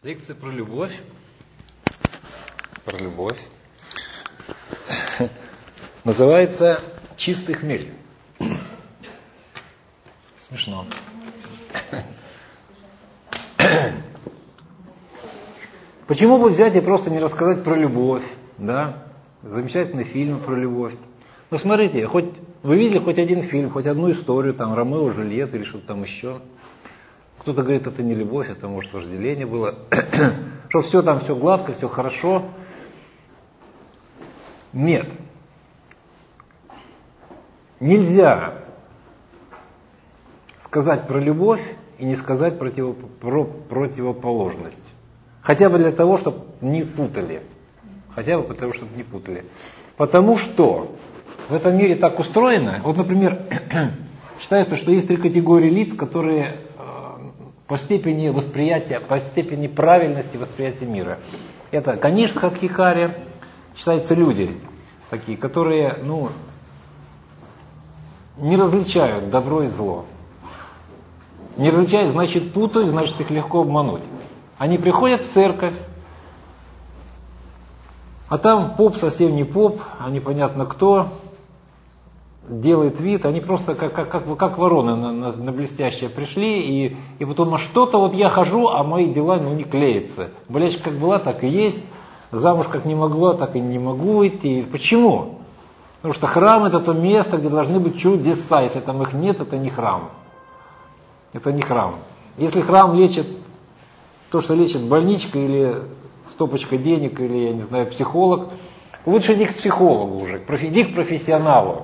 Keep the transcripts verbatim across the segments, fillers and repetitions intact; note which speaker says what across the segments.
Speaker 1: Лекция про любовь. Про любовь. Называется «Чистый хмель». Смешно. Почему бы взять и просто не рассказать про любовь? Да? Замечательный фильм про любовь. Ну, смотрите, хоть вы видели хоть один фильм, хоть одну историю, там, Ромео, Джульетта или что-то там еще. Кто-то говорит, это не любовь, это, может, вожделение было. Что все там, все гладко, все хорошо. Нет. Нельзя сказать про любовь и не сказать против, про противоположность. Хотя бы для того, чтобы не путали. Хотя бы для того, чтобы не путали. Потому что в этом мире так устроено. Вот, например, считается, что есть три категории лиц, которые по степени восприятия, по степени правильности восприятия мира. Это Канишка Адхикари, считаются люди такие, которые, ну, не различают добро и зло. Не различают, значит путают, значит их легко обмануть. Они приходят в церковь, а там поп совсем не поп, а непонятно кто, делает вид, они просто как, как, как, как вороны на, на, на блестящее пришли, и, и потом, а что-то вот я хожу, а мои дела ну, не клеятся. Болячка как была, так и есть, замуж как не могла, так и не могу идти. Почему? Потому что храм это то место, где должны быть чудеса, если там их нет, это не храм. Это не храм. Если храм лечит то, что лечит больничка или стопочка денег, или, я не знаю, психолог, лучше иди к психологу уже, иди к профессионалу.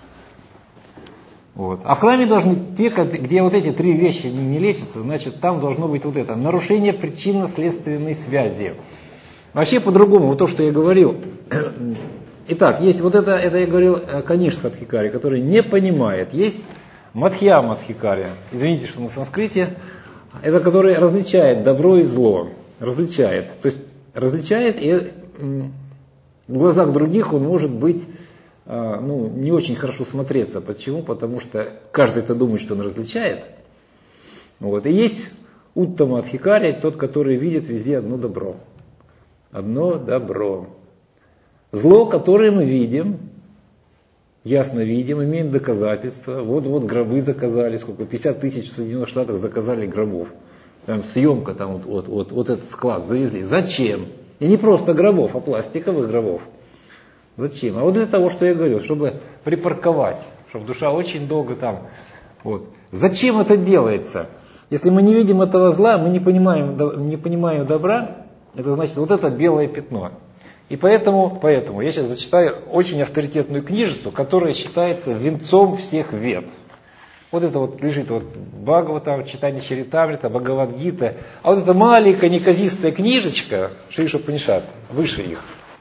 Speaker 1: Вот. А в храме должны те, где вот эти три вещи не, не лечатся, значит там должно быть вот это, нарушение причинно-следственной связи. Вообще по-другому, вот то, что я говорил. Итак, есть вот это, это я говорил Канишка Адхикари, который не понимает. Есть Мадхьяма Адхикари, извините, что на санскрите, это который различает добро и зло. Различает. То есть различает, и в глазах других он может быть ну, не очень хорошо смотреться. Почему? Потому что каждый-то думает, что он различает. Вот. И есть Уттама Адхикари, тот, который видит везде одно добро. Одно добро. Зло, которое мы видим, ясно видим, имеем доказательства. Вот-вот гробы заказали, сколько, пятьдесят тысяч в Соединенных Штатах заказали гробов. Там съемка, там вот, вот, вот, вот этот склад завезли. Зачем? И не просто гробов, а пластиковых гробов. Зачем? А вот для того, что я говорил, чтобы припарковать, чтобы душа очень долго там. Вот. Зачем это делается? Если мы не видим этого зла, мы не понимаем, не понимаем добра, это значит вот это белое пятно. И поэтому, поэтому я сейчас зачитаю очень авторитетную книжицу, которая считается венцом всех вед. Вот это вот лежит вот Бхагавата, читание Чаритамрита, Бхагавад-гита. А вот эта маленькая неказистая книжечка, Шри Упанишад, выше их.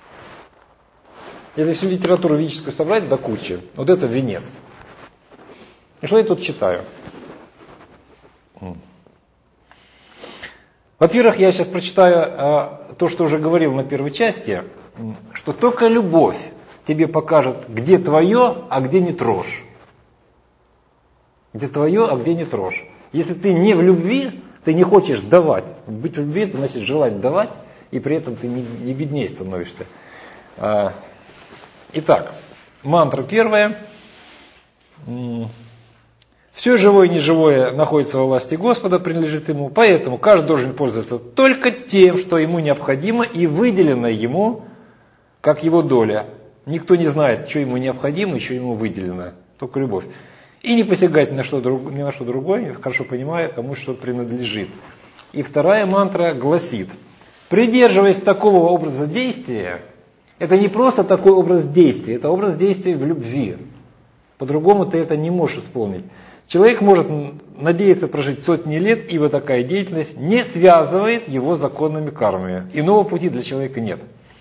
Speaker 1: Если всю литературу ведическую собрать до кучи, вот это венец. И что я тут читаю? Во-первых, я сейчас прочитаю а, то, что уже говорил на первой части, что только любовь тебе покажет, где твое, а где не трожь. Где твое, а где не трожь. Если ты не в любви, ты не хочешь давать. Быть в любви, это значит желать давать, и при этом ты не, не беднее становишься. А, итак, мантра первая. Все живое и неживое находится во власти Господа, принадлежит Ему, поэтому каждый должен пользоваться только тем, что ему необходимо и выделено ему, как его доля. Никто не знает, что ему необходимо и что ему выделено, только любовь. И не посягать ни на что, ни на что другое, хорошо понимая, кому что принадлежит. И вторая мантра гласит, придерживаясь такого образа действия, это не просто такой образ действия, это образ действия в любви. По-другому ты это не можешь исполнить. Человек может надеяться прожить сотни лет, ибо такая деятельность не связывает его с законными кармами. Иного пути для человека нет.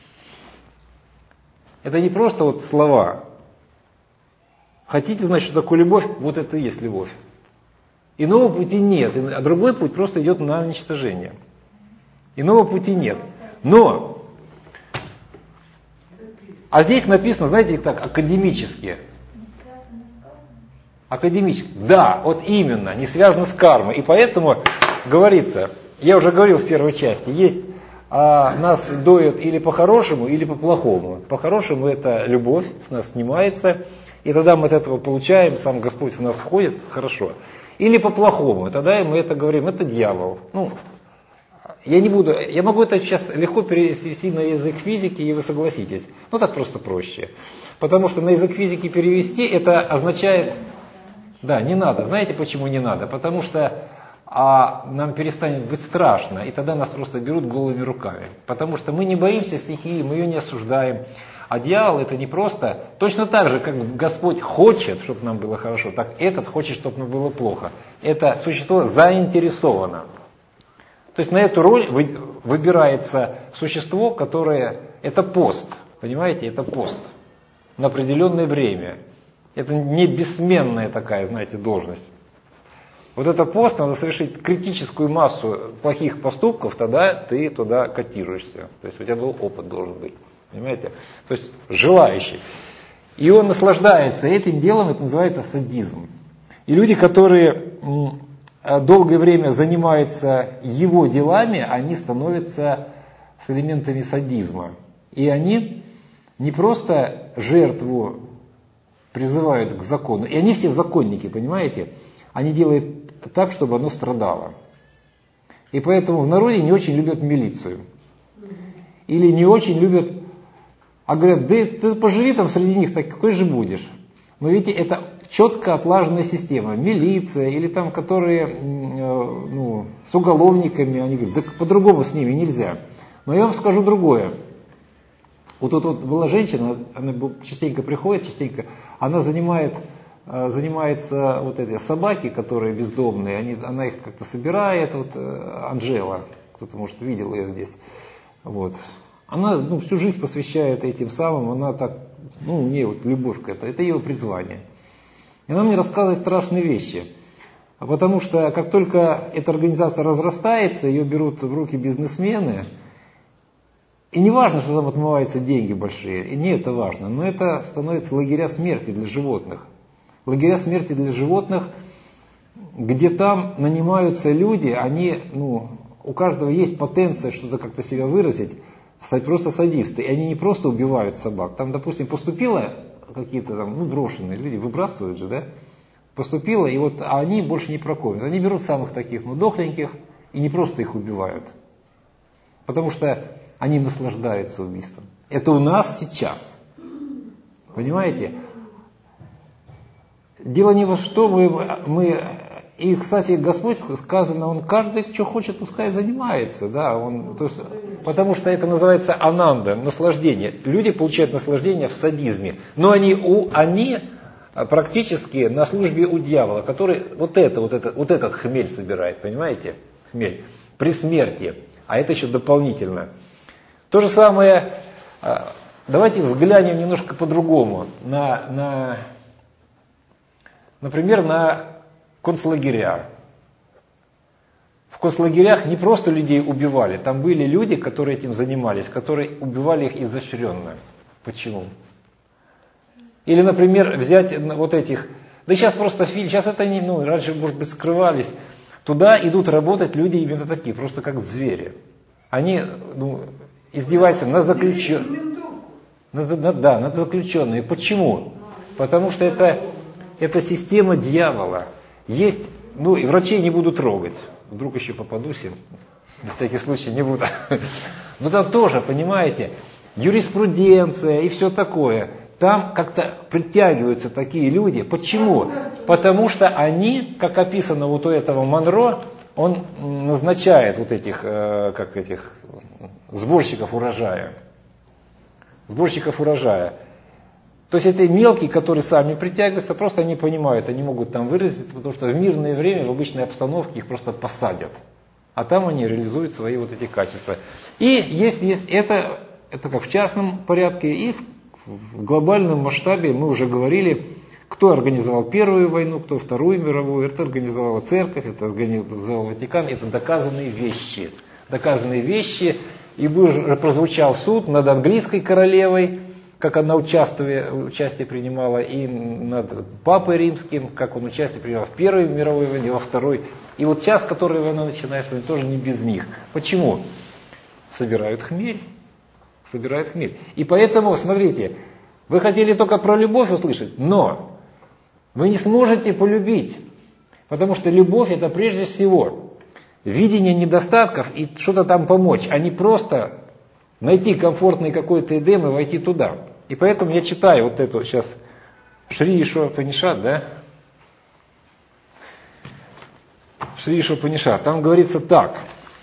Speaker 1: Это не просто вот слова. Хотите знать, что такое любовь? Вот это и есть любовь. Иного пути нет, а другой путь просто идет на уничтожение. Иного пути нет. Но, а здесь написано, знаете, так, академически. Академически. Да, вот именно, не связано с кармой. И поэтому говорится, я уже говорил в первой части, есть а, нас доят или по-хорошему, или по-плохому. По-хорошему это любовь, с нас снимается, и тогда мы от этого получаем, сам Господь в нас входит, хорошо. Или по-плохому, тогда мы это говорим, это дьявол. Ну, я не буду, я могу это сейчас легко перевести на язык физики, и вы согласитесь. Ну так просто проще. Потому что на язык физики перевести это означает, да, не надо. Знаете почему не надо? Потому что а, нам перестанет быть страшно, и тогда нас просто берут голыми руками. Потому что мы не боимся стихии, мы ее не осуждаем. А дьявол это не просто, точно так же, как Господь хочет, чтобы нам было хорошо, так этот хочет, чтобы нам было плохо. Это существо заинтересовано. То есть на эту роль выбирается существо, которое, это пост, понимаете, это пост на определенное время. Это не бессменная такая, знаете, должность. Вот это пост, надо совершить критическую массу плохих поступков, тогда ты туда котируешься. То есть у тебя был опыт должен быть, понимаете? То есть желающий. И он наслаждается этим делом, это называется садизм. И люди, которые долгое время занимаются его делами, они становятся с элементами садизма. И они не просто жертву призывают к закону, и они все законники, понимаете? Они делают так, чтобы оно страдало. И поэтому в народе не очень любят милицию. Или не очень любят, а говорят, да ты поживи там среди них, так какой же будешь? Но видите, это четко отлаженная система. Милиция или там, которые ну, с уголовниками, они говорят, да по-другому с ними нельзя. Но я вам скажу другое. Вот тут вот была женщина, она частенько приходит, частенько, она занимает, занимается вот этой собаки, которые бездомные, они, она их как-то собирает, вот Анжела, кто-то, может, видел ее здесь. Вот. Она ну, всю жизнь посвящает этим самым, она так, ну, у нее вот любовь к этому, это ее призвание. И она мне рассказывает страшные вещи. Потому что как только эта организация разрастается, ее берут в руки бизнесмены, и не важно, что там отмываются деньги большие, и не это важно, но это становится лагеря смерти для животных. Лагеря смерти для животных, где там нанимаются люди, они, ну, у каждого есть потенция что-то как-то себя выразить, просто садисты. И они не просто убивают собак. Там, допустим, поступило какие-то там, ну, брошенные люди, выбрасывают же, да? Поступило, и вот а они больше не прокормят. Они берут самых таких, ну, дохленьких, и не просто их убивают. Потому что они наслаждаются убийством. Это у нас сейчас. Понимаете? Дело не во что, мы, мы и, кстати, Господь сказано, Он каждый, что хочет, пускай занимается, да, он, то есть, потому что это называется ананда, наслаждение. Люди получают наслаждение в садизме, но они, у, они практически на службе у дьявола, который вот это, вот это, вот этот хмель собирает, понимаете, хмель, при смерти, а это еще дополнительно. То же самое, давайте взглянем немножко по-другому на, на, например, на концлагеря. В концлагерях не просто людей убивали, там были люди, которые этим занимались, которые убивали их изощренно. Почему? Или, например, взять вот этих, да сейчас просто фильм, сейчас это не, ну, раньше, может быть, скрывались, туда идут работать люди именно такие, просто как звери. Они, ну, издеваются на заключенных. На, на, да, на заключенные. Почему? Потому что это, это система дьявола. Есть, ну и врачей не буду трогать, вдруг еще попадусь им, на всякий случай не буду. Но там тоже, понимаете, юриспруденция и все такое. Там как-то притягиваются такие люди. Почему? Потому что они, как описано вот у этого Монро, он назначает вот этих, как этих, сборщиков урожая. Сборщиков урожая. То есть это мелкие, которые сами притягиваются, просто они понимают, они могут там выразиться, потому что в мирное время, в обычной обстановке их просто посадят. А там они реализуют свои вот эти качества. И есть, есть это, это как в частном порядке, и в, в глобальном масштабе мы уже говорили, кто организовал Первую войну, кто Вторую мировую, это организовала Церковь, это организовал Ватикан, это доказанные вещи. Доказанные вещи, и был, прозвучал суд над английской королевой, как она участие, участие принимала и над Папой Римским, как он участие принимал в Первой мировой войне, во Второй. И вот час, который война начинается, тоже не без них. Почему? Собирают хмель. Собирают хмель. И поэтому, смотрите, вы хотели только про любовь услышать, но вы не сможете полюбить. Потому что любовь это прежде всего видение недостатков и что-то там помочь, а не просто найти комфортный какой-то эдем и войти туда. И поэтому я читаю вот эту сейчас Шри Ишвапанишат, да? Шри Ишвапанишат. Там говорится так.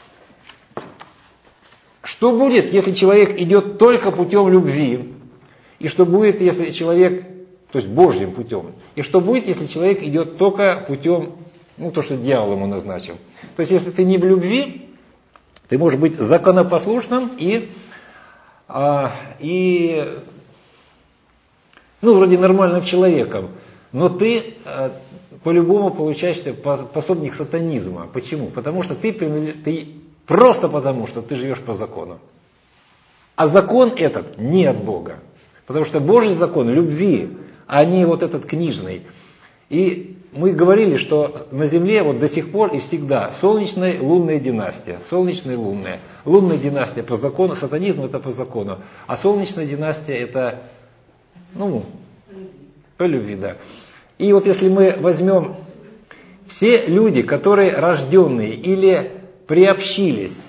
Speaker 1: Что будет, если человек идет только путем любви? И что будет, если человек, то есть Божьим путем? И что будет, если человек идет только путем, ну то, что дьявол ему назначил? То есть если ты не в любви, ты можешь быть законопослушным и, а, и ну, вроде нормальным человеком, но ты а, по-любому получаешься пособник сатанизма. Почему? Потому что ты, ты просто потому, что ты живешь по закону. А закон этот не от Бога. Потому что Божий закон любви, а не вот этот книжный. И мы говорили, что на Земле вот до сих пор и всегда солнечная, лунная династия. Солнечная, лунная. Лунная династия по закону, сатанизм это по закону. А солнечная династия это, ну, по любви, да. И вот если мы возьмем все люди, которые рожденные или приобщились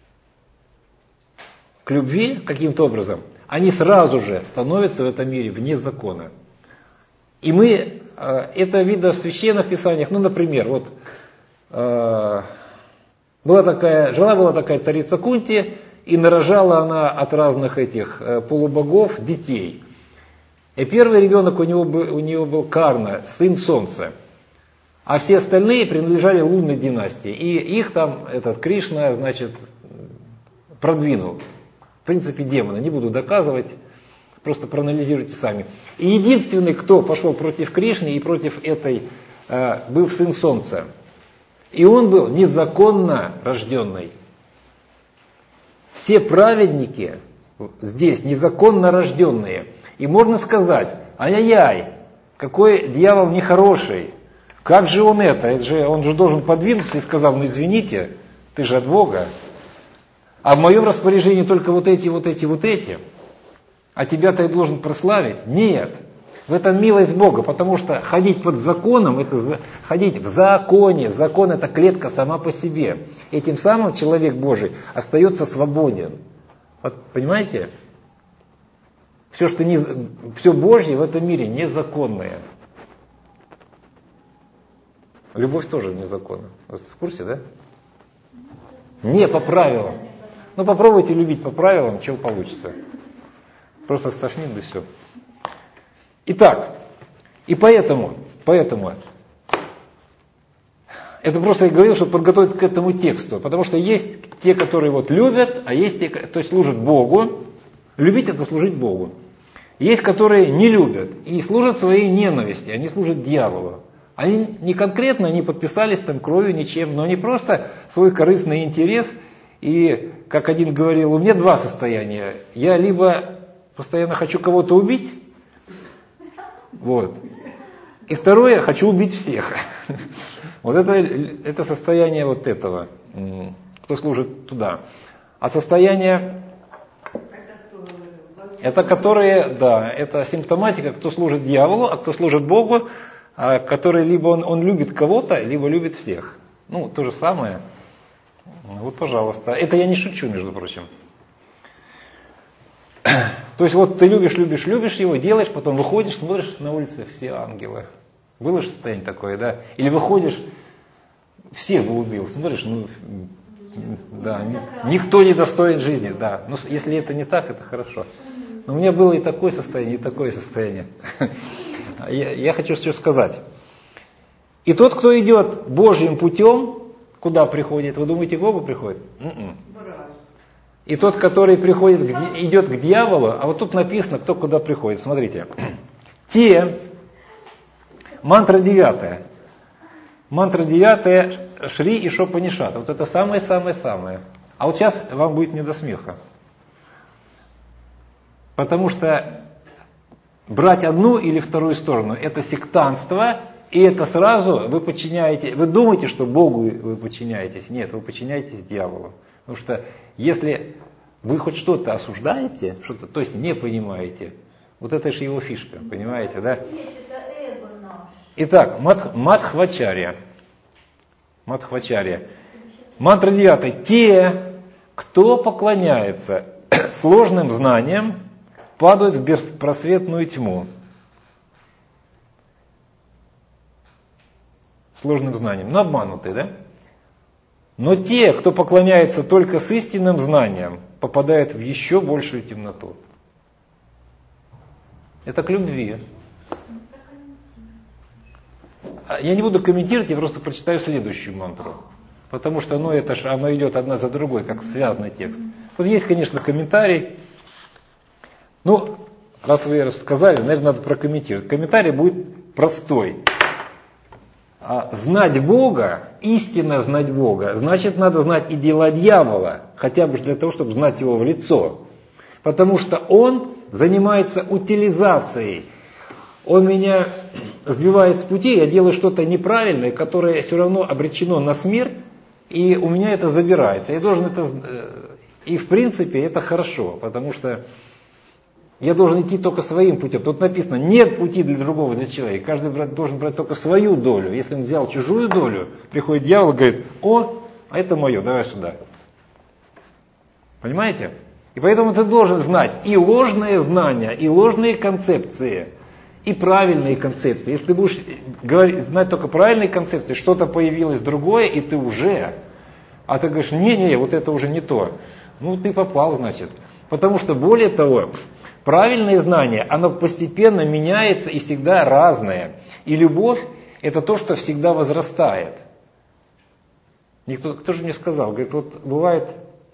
Speaker 1: к любви каким-то образом, они сразу же становятся в этом мире вне закона. И мы, это видно в священных писаниях, ну, например, вот была такая, жила была такая царица Кунти, и нарожала она от разных этих полубогов детей. И первый ребенок у, него был, у нее был Карна, сын Солнца. А все остальные принадлежали лунной династии. И их там этот Кришна, значит, продвинул. В принципе, демона. Не буду доказывать, просто проанализируйте сами. И единственный, кто пошел против Кришны и против этой, э, был сын Солнца. И он был незаконно рожденный. Все праведники здесь незаконно рожденные. И можно сказать, ай-яй-яй, какой дьявол нехороший. Как же он это? это же, он же должен подвинуться и сказал, ну извините, ты же от Бога. А в моем распоряжении только вот эти, вот эти, вот эти. А тебя-то я должен прославить? Нет. В этом милость Бога, потому что ходить под законом, это ходить в законе. Закон это клетка сама по себе. Этим самым человек Божий остается свободен. Вот, понимаете? Все, что не, все Божье в этом мире незаконное. Любовь тоже незаконна. Вы в курсе, да? Не по правилам. Ну попробуйте любить по правилам, чего получится. Просто стошнит, да все. Итак, и поэтому, поэтому, это просто я говорил, чтобы подготовить к этому тексту. Потому что есть те, которые вот любят, а есть те, кто служат Богу. Любить это служить Богу. Есть, которые не любят и служат своей ненависти, они служат дьяволу. Они не конкретно не подписались там кровью, ничем, но они просто свой корыстный интерес. И, как один говорил, у меня два состояния. Я либо постоянно хочу кого-то убить, вот. И второе, хочу убить всех. Вот это, это состояние вот этого, кто служит туда. А состояние, это которые, да, это симптоматика, кто служит дьяволу, а кто служит Богу, а который либо он, он любит кого-то, либо любит всех. Ну, то же самое. Вот, пожалуйста. Это я не шучу, между прочим. То есть вот ты любишь, любишь, любишь его, делаешь, потом выходишь, смотришь на улице, все ангелы. Было же состояние такое, да? Или выходишь, всех бы убил, смотришь, ну, да, никто не достоин жизни, да. Но если это не так, это хорошо. Но у меня было и такое состояние, и такое состояние. Я, я хочу что сказать. И тот, кто идет Божьим путем, куда приходит? Вы думаете, к Богу приходит? М-м. И тот, который приходит, идет к дьяволу, а вот тут написано, кто куда приходит. Смотрите. Те, мантра девятая. Мантра девятая, Шри Ишвапанишат. Вот это самое-самое-самое. А вот сейчас вам будет не до смеха. Потому что брать одну или вторую сторону. Это сектантство, и это сразу вы подчиняете, вы думаете, что Богу вы подчиняетесь. Нет, вы подчиняетесь дьяволу. Потому что если вы хоть что-то осуждаете, что-то, то есть не понимаете, вот это же его фишка, понимаете, да? Итак, мадх, Мадхвачарья. Мадхвачарья. Мантра девятая. Те, кто поклоняется сложным знаниям, падают в беспросветную тьму. Сложным знанием. Но обманутые, да? Но те, кто поклоняется только с истинным знанием, попадают в еще большую темноту. Это к любви. Я не буду комментировать, я просто прочитаю следующую мантру. Потому что ну, это ж, оно идет одна за другой, как связанный текст. Тут есть, конечно, комментарий. Ну, раз вы рассказали, наверное, надо прокомментировать. Комментарий будет простой. А знать Бога, истинно знать Бога, значит, надо знать и дела дьявола, хотя бы для того, чтобы знать его в лицо. Потому что он занимается утилизацией. Он меня сбивает с пути, я делаю что-то неправильное, которое все равно обречено на смерть, и у меня это забирается. Я должен это... И в принципе это хорошо, потому что я должен идти только своим путем. Тут написано, нет пути для другого, для человека. Каждый брат должен брать только свою долю. Если он взял чужую долю, приходит дьявол и говорит, о, а это мое, давай сюда. Понимаете? И поэтому ты должен знать и ложные знания, и ложные концепции, и правильные концепции. Если ты будешь говорить, знать только правильные концепции, что-то появилось другое, и ты уже, а ты говоришь, не-не, вот это уже не то. Ну, ты попал, значит. Потому что, более того, правильное знание, оно постепенно меняется и всегда разное. И любовь – это то, что всегда возрастает. Никто, кто же мне сказал, говорит, вот бывает,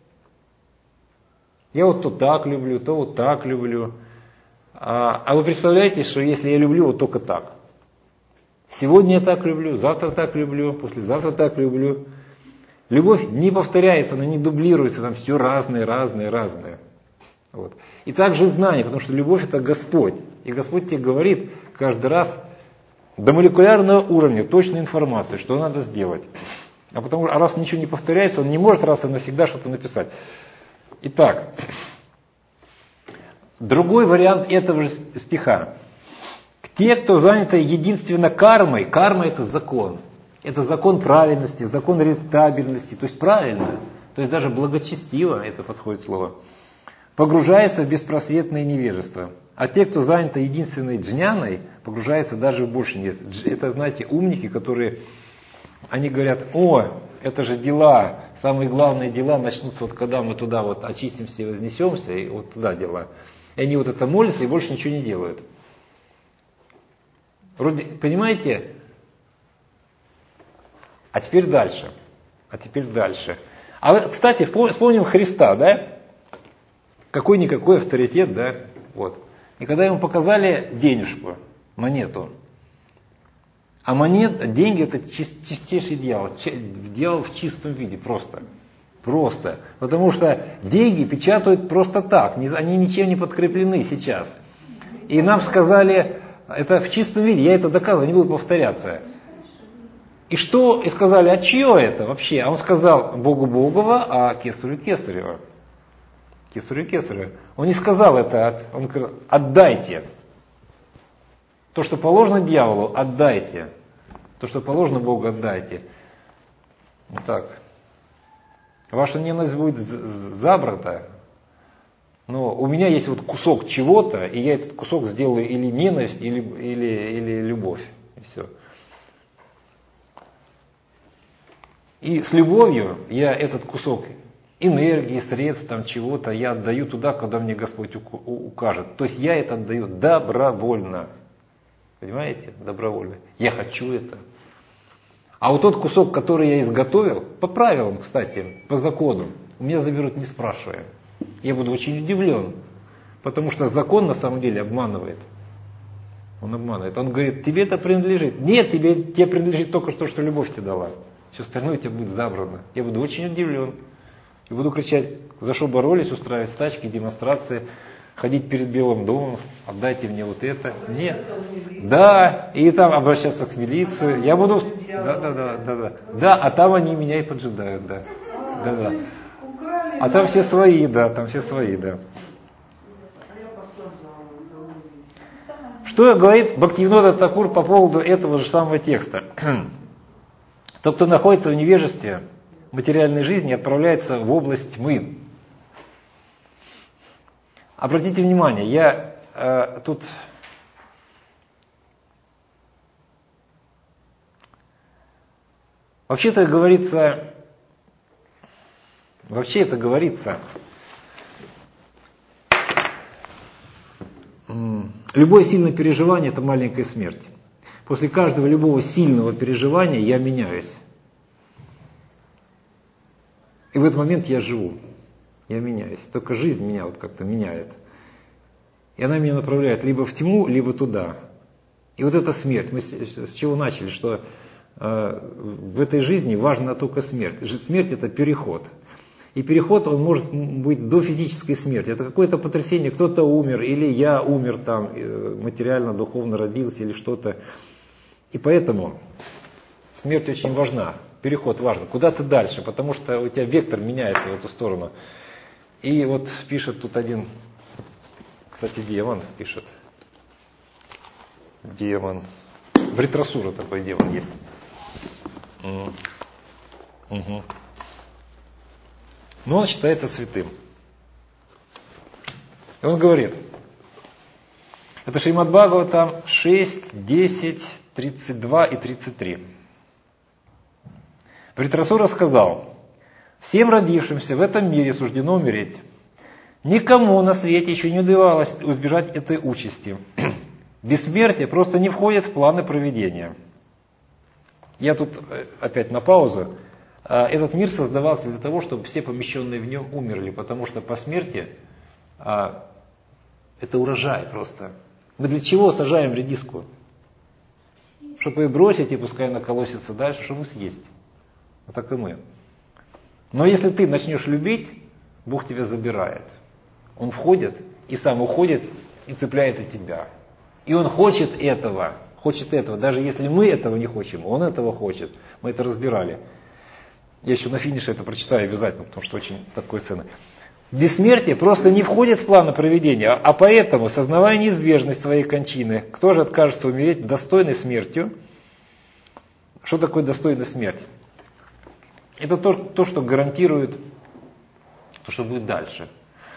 Speaker 1: я вот то так люблю, то вот так люблю. А, а вы представляете, что если я люблю вот только так? Сегодня я так люблю, завтра так люблю, послезавтра так люблю. Любовь не повторяется, она не дублируется, там все разное, разное, разное. Вот. И также знание, потому что любовь это Господь. И Господь тебе говорит каждый раз до молекулярного уровня точную информацию, что надо сделать. А, потому, а раз ничего не повторяется, он не может раз и навсегда что-то написать. Итак, другой вариант этого же стиха. Те, кто заняты единственно кармой, карма это закон. Это закон правильности, закон рентабельности, то есть правильно, то есть даже благочестиво, это подходит слово, погружается в беспросветное невежество. А те, кто заняты единственной джняной, погружаются даже в больше невежество. Это, знаете, умники, которые, они говорят, о, это же дела, самые главные дела начнутся вот когда мы туда вот очистимся и вознесемся, и вот туда дела. И они вот это молятся и больше ничего не делают. Вроде, понимаете? А теперь дальше. А теперь дальше. А кстати, вспомним Христа, да? Какой-никакой авторитет, да? Вот. И когда ему показали денежку, монету, а монет, деньги это чистейший дьявол, дьявол в чистом виде, просто. Просто. Потому что деньги печатают просто так, они ничем не подкреплены сейчас. И нам сказали, это в чистом виде, я это доказывал, не буду повторяться. И что? И сказали, а чье это вообще? А он сказал, Богу Богова, а Кесарю Кесарева. Кесарю Кесарева. Он не сказал это, он сказал, отдайте. То, что положено дьяволу, отдайте. То, что положено Богу, отдайте. Вот так. Ваша ненависть будет забрата. Но у меня есть вот кусок чего-то, и я этот кусок сделаю или ненависть, или, или, или любовь. И все. И с любовью я этот кусок энергии, средств, там чего-то, я отдаю туда, куда мне Господь укажет. То есть я это отдаю добровольно. Понимаете? Добровольно. Я хочу это. А вот тот кусок, который я изготовил, по правилам, кстати, по закону, у меня заберут не спрашивая. Я буду очень удивлен. Потому что закон на самом деле обманывает. Он обманывает. Он говорит, тебе это принадлежит. Нет, тебе, тебе принадлежит только то, что любовь тебе дала. Все остальное у тебя будет забрано. Я буду очень удивлен. И буду кричать, за что боролись, устраивать стачки, демонстрации. ходить перед Белым домом, отдайте мне вот это. Нет. Да, и там обращаться к милицию. Я буду... Да, да, да, да, да. Да, а там они меня и поджидают, да. Да, да. А там все свои, да, там все свои, да. Что говорит Бхактивинода Такур по поводу этого же самого текста? Тот, кто находится в невежестве материальной жизни, отправляется в область тьмы. Обратите внимание, я э, тут вообще это говорится, вообще это говорится, любое сильное переживание – это маленькая смерть. После каждого любого сильного переживания я меняюсь. И в этот момент я живу. Я меняюсь. Только жизнь меня вот как-то меняет. И она меня направляет либо в тьму, либо туда. И вот эта смерть. Мы с, с чего начали? Что э, в этой жизни важна только смерть. Смерть – это переход. И переход, он может быть до физической смерти. Это какое-то потрясение, кто-то умер, или я умер там, материально, духовно родился, или что-то. И поэтому смерть очень важна, переход важен. Куда-то дальше, потому что у тебя вектор меняется в эту сторону. И вот пишет тут один, кстати, демон пишет. Демон. Вритрасура такой демон есть. Угу. Но он считается святым. И он говорит, это Шримад Бхагаватам шесть, десять, тридцать два и тридцать три. Вритрасура сказал, всем родившимся в этом мире суждено умереть. Никому на свете еще не удавалось избежать этой участи. Бессмертие просто не входит в планы провидения. Я тут опять на паузу. Этот мир создавался для того, чтобы все помещенные в нем умерли, потому что по смерти а, это урожай просто. Мы для чего сажаем редиску? Чтобы ее бросить, и пускай она колосится дальше, чтобы съесть. Вот так и мы. Но если ты начнешь любить, Бог тебя забирает. Он входит и сам уходит и цепляет от тебя. И Он хочет этого, хочет этого. Даже если мы этого не хотим, Он этого хочет. Мы это разбирали. Я еще на финише это прочитаю обязательно, потому что очень такое ценно. Бессмертие просто не входит в планы провидения, а поэтому, сознавая неизбежность своей кончины, кто же откажется умереть достойной смертью? Что такое достойная смерть? Это то, то, что гарантирует то, что будет дальше.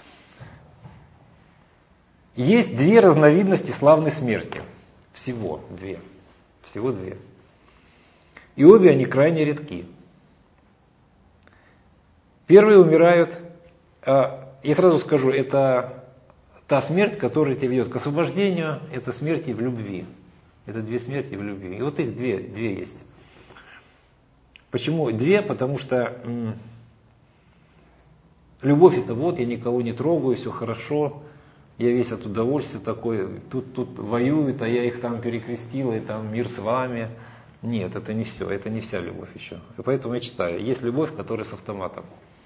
Speaker 1: Есть две разновидности славной смерти. Всего две. Всего две. И обе они крайне редки. Первые умирают, я сразу скажу, это та смерть, которая тебя ведет к освобождению, это смерти в любви. Это две смерти в любви. И вот их две, две есть. Почему две? Потому что м- любовь это вот, я никого не трогаю, все хорошо, я весь от удовольствия такой, тут, тут воюют, а я их там перекрестила, и там мир с вами. Нет, это не все, это не вся любовь еще. И поэтому я читаю, есть любовь, которая с автоматом.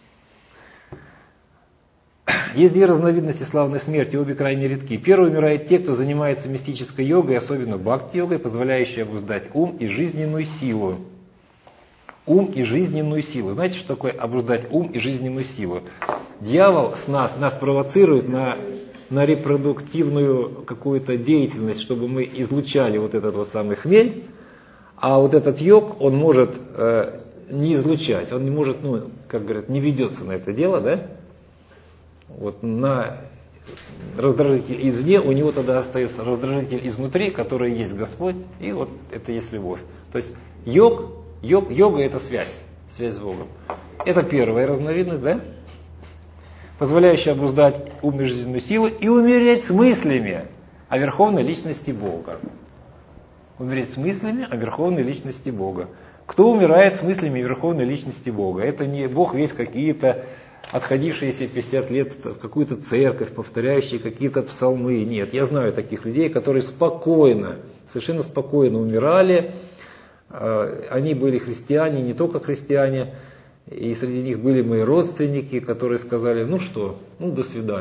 Speaker 1: Есть две разновидности славной смерти, обе крайне редки. Первые умирают те, кто занимается мистической йогой, особенно бхакти-йогой, позволяющей обуздать ум и жизненную силу. Ум и жизненную силу. Знаете, что такое обуздать ум и жизненную силу? Дьявол с нас, нас провоцирует на, на репродуктивную какую-то деятельность, чтобы мы излучали вот этот вот самый хмель, а вот этот йог, он может э, не излучать, он не может, ну, как говорят, не ведется на это дело, да? Вот на раздражитель извне, у него тогда остается раздражитель изнутри, который есть Господь, и вот это есть любовь. То есть йог, йог, йога это связь, связь с Богом. Это первая разновидность, да? Позволяющая обуздать ум и жизненную силу и умереть с мыслями о верховной личности Бога. Умереть с мыслями о верховной личности Бога. Кто умирает с мыслями о верховной личности Бога? Это не Бог весь какие-то отходившиеся пятьдесят лет в какую-то церковь, повторяющие какие-то псалмы. Нет, я знаю таких людей, которые спокойно, совершенно спокойно умирали. Они были христиане, не только христиане. И среди них были мои родственники, которые сказали, ну что, ну до свидания.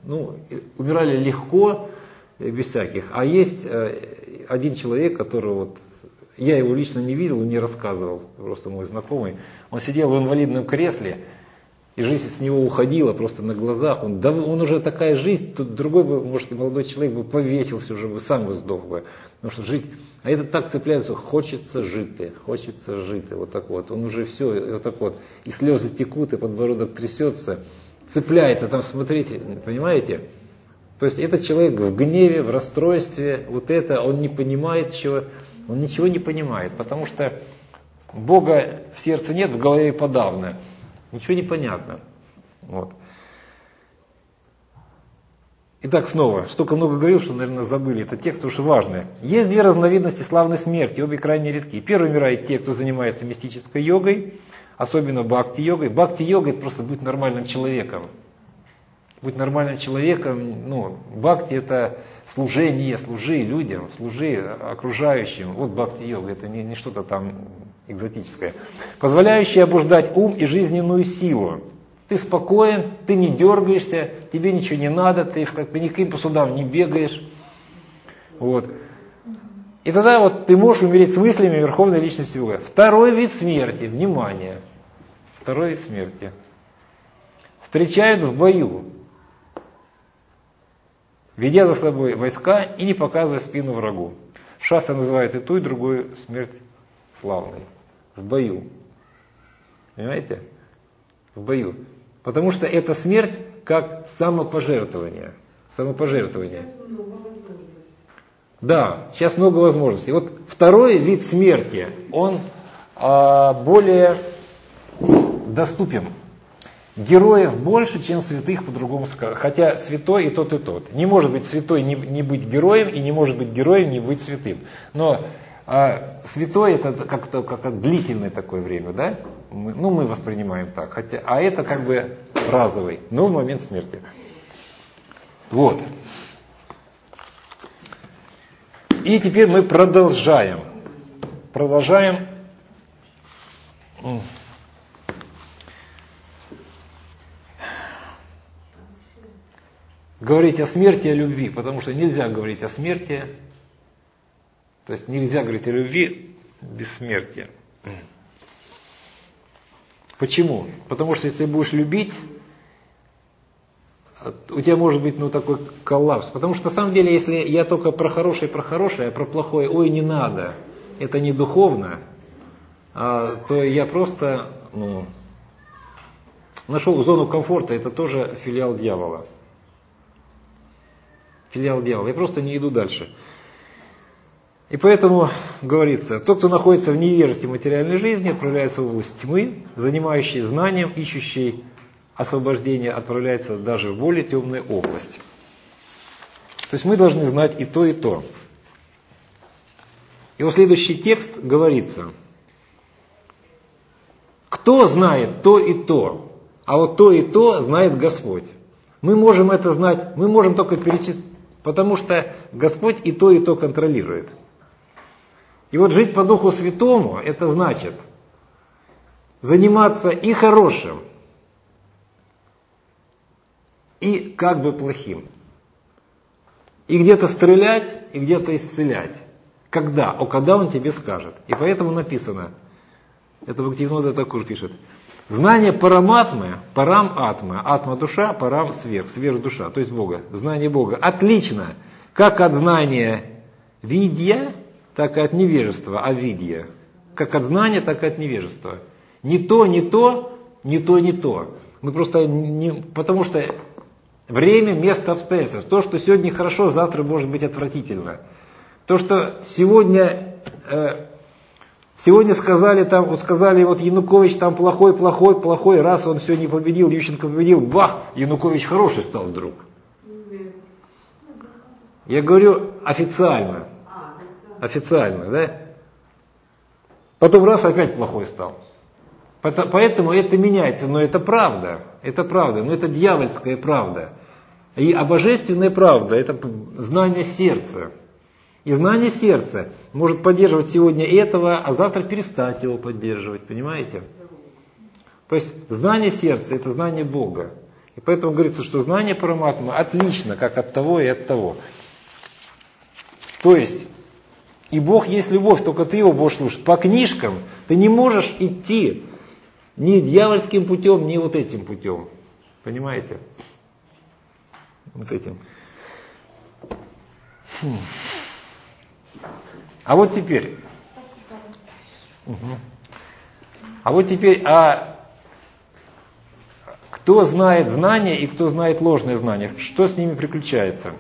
Speaker 1: ну, умирали легко, без всяких. А есть один человек, который вот, я его лично не видел, он не рассказывал, просто мой знакомый. Он сидел в инвалидном кресле, и жизнь с него уходила просто на глазах. Он, да, он уже такая жизнь, тут другой бы, может, молодой человек бы повесился уже, бы сам бы сдох бы. Потому что жить, а этот так цепляется, хочется жить, хочется жить, вот так вот. Он уже все, вот так вот, и слезы текут, и подбородок трясется, цепляется, там, смотрите, понимаете? То есть этот человек в гневе, в расстройстве, вот это, он не понимает чего, он ничего не понимает, потому что Бога в сердце нет, в голове подавно. Ничего не понятно. Вот. Итак, снова, столько много говорил, что, наверное, забыли. Это текст уж важный. Есть две разновидности славной смерти, обе крайне редки. Первые умирают те, кто занимается мистической йогой, особенно бхакти-йогой. Бхакти-йога — это просто быть нормальным человеком. Быть нормальным человеком, ну, бхакти — это служение, служи людям, служи окружающим. Вот бхакти-йога, это не, не что-то там экзотическое. Позволяющее обуздать ум и жизненную силу. Ты спокоен, ты не дергаешься, тебе ничего не надо, ты как бы никаким по судам не бегаешь. Вот. И тогда вот ты можешь умереть с мыслями Верховной Личности Бога. Второй вид смерти, внимание, второй вид смерти. Встречают в бою, ведя за собой войска и не показывая спину врагу. Шастра называет и ту, и другую смерть славной. В бою. Понимаете? В бою. Потому что это смерть как самопожертвование. Самопожертвование. Да, сейчас много возможностей. Вот второй вид смерти, он а, более доступен. Героев больше, чем святых, по-другому сказать. Хотя святой и тот, и тот. Не может быть святой не, не быть героем, и не может быть героем не быть святым. Но а, святой — это как-то как длительное такое время, да? Мы, ну, мы воспринимаем так. Хотя, а это как бы разовый, но в момент смерти. Вот. И теперь мы продолжаем. Продолжаем. Говорить о смерти и о любви, потому что нельзя говорить о смерти, то есть нельзя говорить о любви без смерти. Почему? Потому что если будешь любить, у тебя может быть ну, такой коллапс. Потому что на самом деле, если я только про хорошее, про хорошее, а про плохое, ой, не надо, это не духовно, а, то я просто ну, нашел зону комфорта, это тоже филиал дьявола. Филиал дьявола. Я просто не иду дальше. И поэтому говорится, тот, кто находится в невежестве материальной жизни, отправляется в область тьмы, занимающий знанием, ищущий освобождения, отправляется даже в более темную область. То есть мы должны знать и то, и то. И вот следующий текст говорится, кто знает то и то, а вот то и то знает Господь. Мы можем это знать, мы можем только перечислить, потому что Господь и то, и то контролирует. И вот жить по Духу Святому, это значит заниматься и хорошим, и как бы плохим. И где-то стрелять, и где-то исцелять. Когда? О, когда он тебе скажет. И поэтому написано, это Бхактивинода Такур пишет, знание параматмы, парам атма, атма душа, парам сверх, сверх душа, то есть Бога, знание Бога. Отлично, как от знания видья, так и от невежества, авидья. Как от знания, так и от невежества. Не то, не то, не то, не то. Мы просто не, потому что время, место, обстоятельства. То, что сегодня хорошо, завтра может быть отвратительно. То, что сегодня, э, сегодня сказали, там, вот сказали, вот Янукович там плохой, плохой, плохой, раз он все не победил, Ющенко победил, бах, Янукович хороший стал вдруг. Я говорю официально. Официально, да? Потом раз опять плохой стал. Поэтому это меняется, но это правда, это правда, но это дьявольская правда. И а божественная правда, это знание сердца. И знание сердца может поддерживать сегодня этого, а завтра перестать его поддерживать, понимаете? То есть знание сердца — это знание Бога. И поэтому говорится, что знание Параматмы отлично как от того и от того. То есть, и Бог есть любовь, только ты его будешь слушать. По книжкам ты не можешь идти ни дьявольским путем, ни вот этим путем. Понимаете? Вот этим. Хм. А вот теперь. Угу. А вот теперь, а кто знает знания и кто знает ложные знания? Что с ними приключается?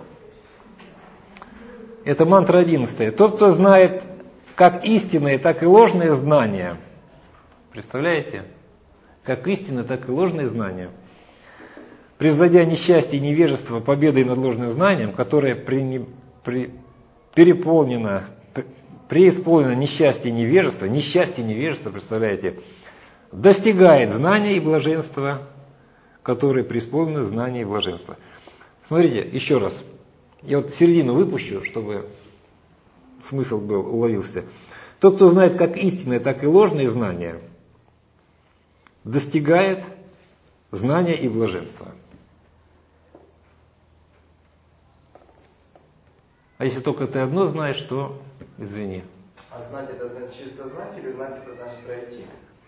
Speaker 1: Это мантра одиннадцатая. Тот, кто знает как истинные, так и ложные знания. Представляете? Как истинные, так и ложные знания. Превзойдя несчастье и невежество победой над ложным знанием, которое при, при, переполнено, преисполнено несчастье и невежество, несчастье и невежество, представляете, достигает знания и блаженства, которые преисполнены знания и блаженства. Смотрите, еще раз. Я вот середину выпущу, чтобы смысл был, уловился. Тот, кто знает как истинные, так и ложные знания, достигает знания и блаженства. А если только ты одно знаешь, то извини.
Speaker 2: А знать это значит чисто знать или знать это значит пройти?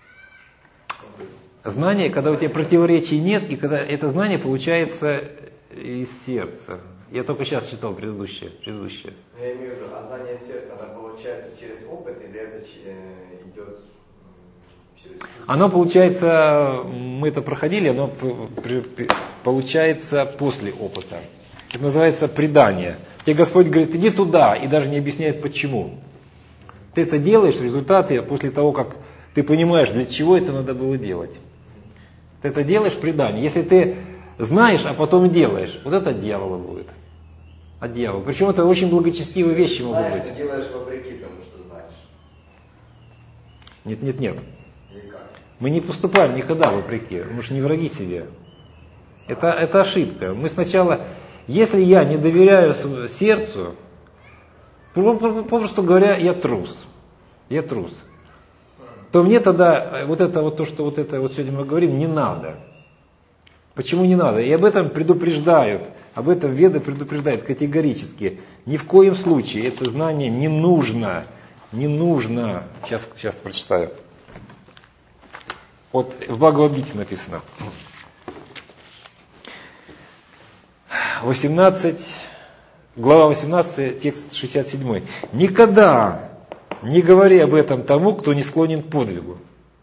Speaker 1: Знание, когда у тебя противоречий нет, и когда это знание получается из сердца. Я только сейчас читал предыдущее. предыдущее.
Speaker 2: Я имею в виду, а знание сердца, оно получается через опыт или это идет через...
Speaker 1: Оно получается, мы это проходили, оно получается после опыта. Это называется предание. Тебе Господь говорит, иди туда, и даже не объясняет почему. Ты это делаешь, результаты после того, как ты понимаешь, для чего это надо было делать. Ты это делаешь предание. Если ты знаешь, а потом делаешь, вот это от дьявола будет. От дьявола. Причем это очень благочестивые вещи могут
Speaker 2: знаешь,
Speaker 1: быть.
Speaker 2: Ты делаешь вопреки тому, что знаешь.
Speaker 1: Нет, нет, нет.
Speaker 2: Или как?
Speaker 1: Мы не поступаем никогда вопреки. Мы же не враги себе. Это, это ошибка. Мы сначала, если я не доверяю сердцу, попросту говоря, я трус. Я трус. То мне тогда вот это вот то, что вот это вот сегодня мы говорим, не надо. Почему не надо? И об этом предупреждают. Об этом Веды предупреждают категорически. Ни в коем случае это знание не нужно. Не нужно. Сейчас, сейчас прочитаю. Вот в Бхагавад-гите написано. восемнадцать, глава восемнадцать, текст шестьдесят семь. Никогда не говори об этом тому, кто не склонен к подвигу.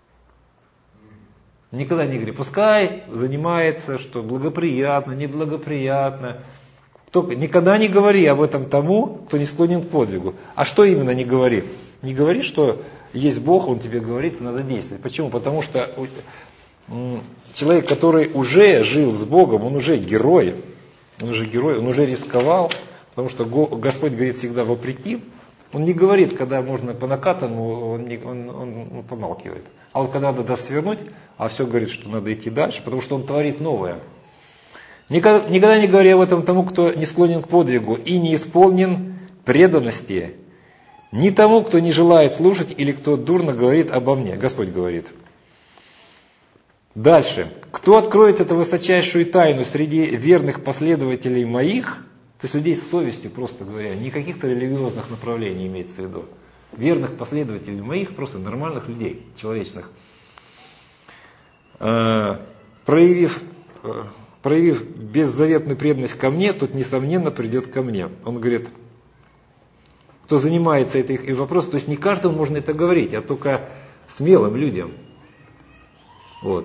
Speaker 1: Никогда не говори, пускай занимается, что благоприятно, неблагоприятно. Только никогда не говори об этом тому, кто не склонен к подвигу. А что именно не говори? Не говори, что есть Бог, Он тебе говорит, надо действовать. Почему? Потому что человек, который уже жил с Богом, он уже герой, он уже герой, он уже рисковал, потому что Господь говорит всегда вопреки. Он не говорит, когда можно по накатанному, он, не, он, он, он помалкивает. А вот когда надо свернуть, а все говорит, что надо идти дальше, потому что он творит новое. Никогда, никогда не говори об этом тому, кто не склонен к подвигу и не исполнен преданности. Ни тому, кто не желает слушать или кто дурно говорит обо мне. Господь говорит. Дальше. Кто откроет эту высочайшую тайну среди верных последователей моих, то есть людей с совестью, просто говоря, не каких-то религиозных направлений имеется в виду, верных последователей моих, просто нормальных людей, человечных, проявив, проявив беззаветную преданность ко мне, тот, несомненно, придет ко мне. Он говорит, кто занимается этой вопросом, то есть не каждому можно это говорить, а только смелым людям. Вот.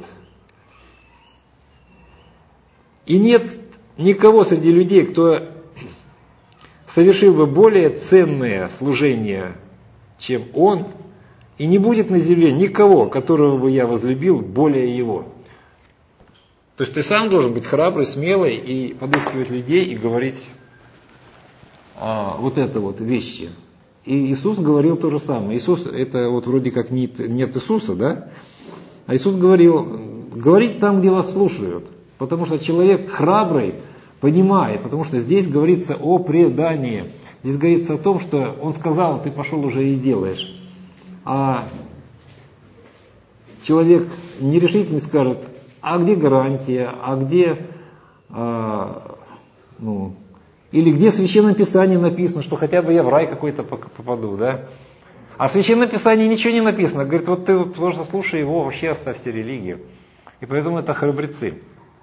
Speaker 1: И нет никого среди людей, кто совершил бы более ценное служение, чем он, и не будет на земле никого, которого бы я возлюбил более его. То есть ты сам должен быть храбрый, смелый и подыскивать людей и говорить а, вот это вот вещи. И Иисус говорил то же самое. Иисус, это вот вроде как нет, нет Иисуса, да? А Иисус говорил, говорить там, где вас слушают. Потому что человек храбрый понимает, потому что здесь говорится о предании. Здесь говорится о том, что он сказал, ты пошел уже и делаешь. А человек нерешительный скажет, а где гарантия, а где, а, ну, или где в Священном Писании написано, что хотя бы я в рай какой-то попаду, да? А в Священном Писании ничего не написано. Говорит, вот ты просто слушай его, вообще оставь все религии. И поэтому это храбрецы.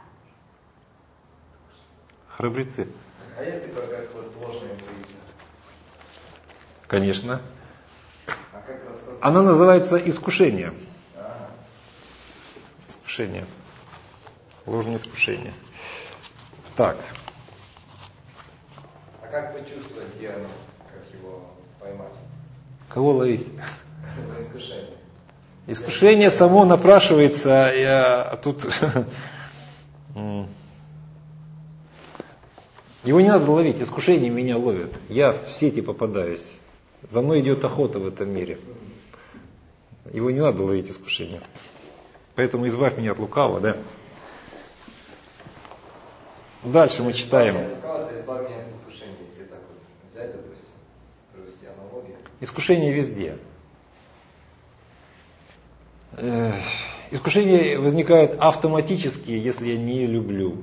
Speaker 1: Храбрецы.
Speaker 2: А есть такое, как вот ложная интуиция?
Speaker 1: Конечно.
Speaker 2: А как распознать?
Speaker 1: Она называется искушение.
Speaker 2: А.
Speaker 1: Искушение. Ложное искушение. Так.
Speaker 2: А как почувствовать, где оно, как его поймать?
Speaker 1: Кого ловить?
Speaker 2: Это искушение.
Speaker 1: Искушение само напрашивается, я тут его не надо ловить, искушение меня ловит. Я в сети попадаюсь. За мной идет охота в этом мире. Его не надо ловить, искушение. Поэтому избавь меня от лукавого, да? Дальше мы читаем.
Speaker 2: Избавь меня от искушения, если так вот взять, допустим, провести аналогию.
Speaker 1: Искушение везде. Искушение возникает автоматически, если я не люблю.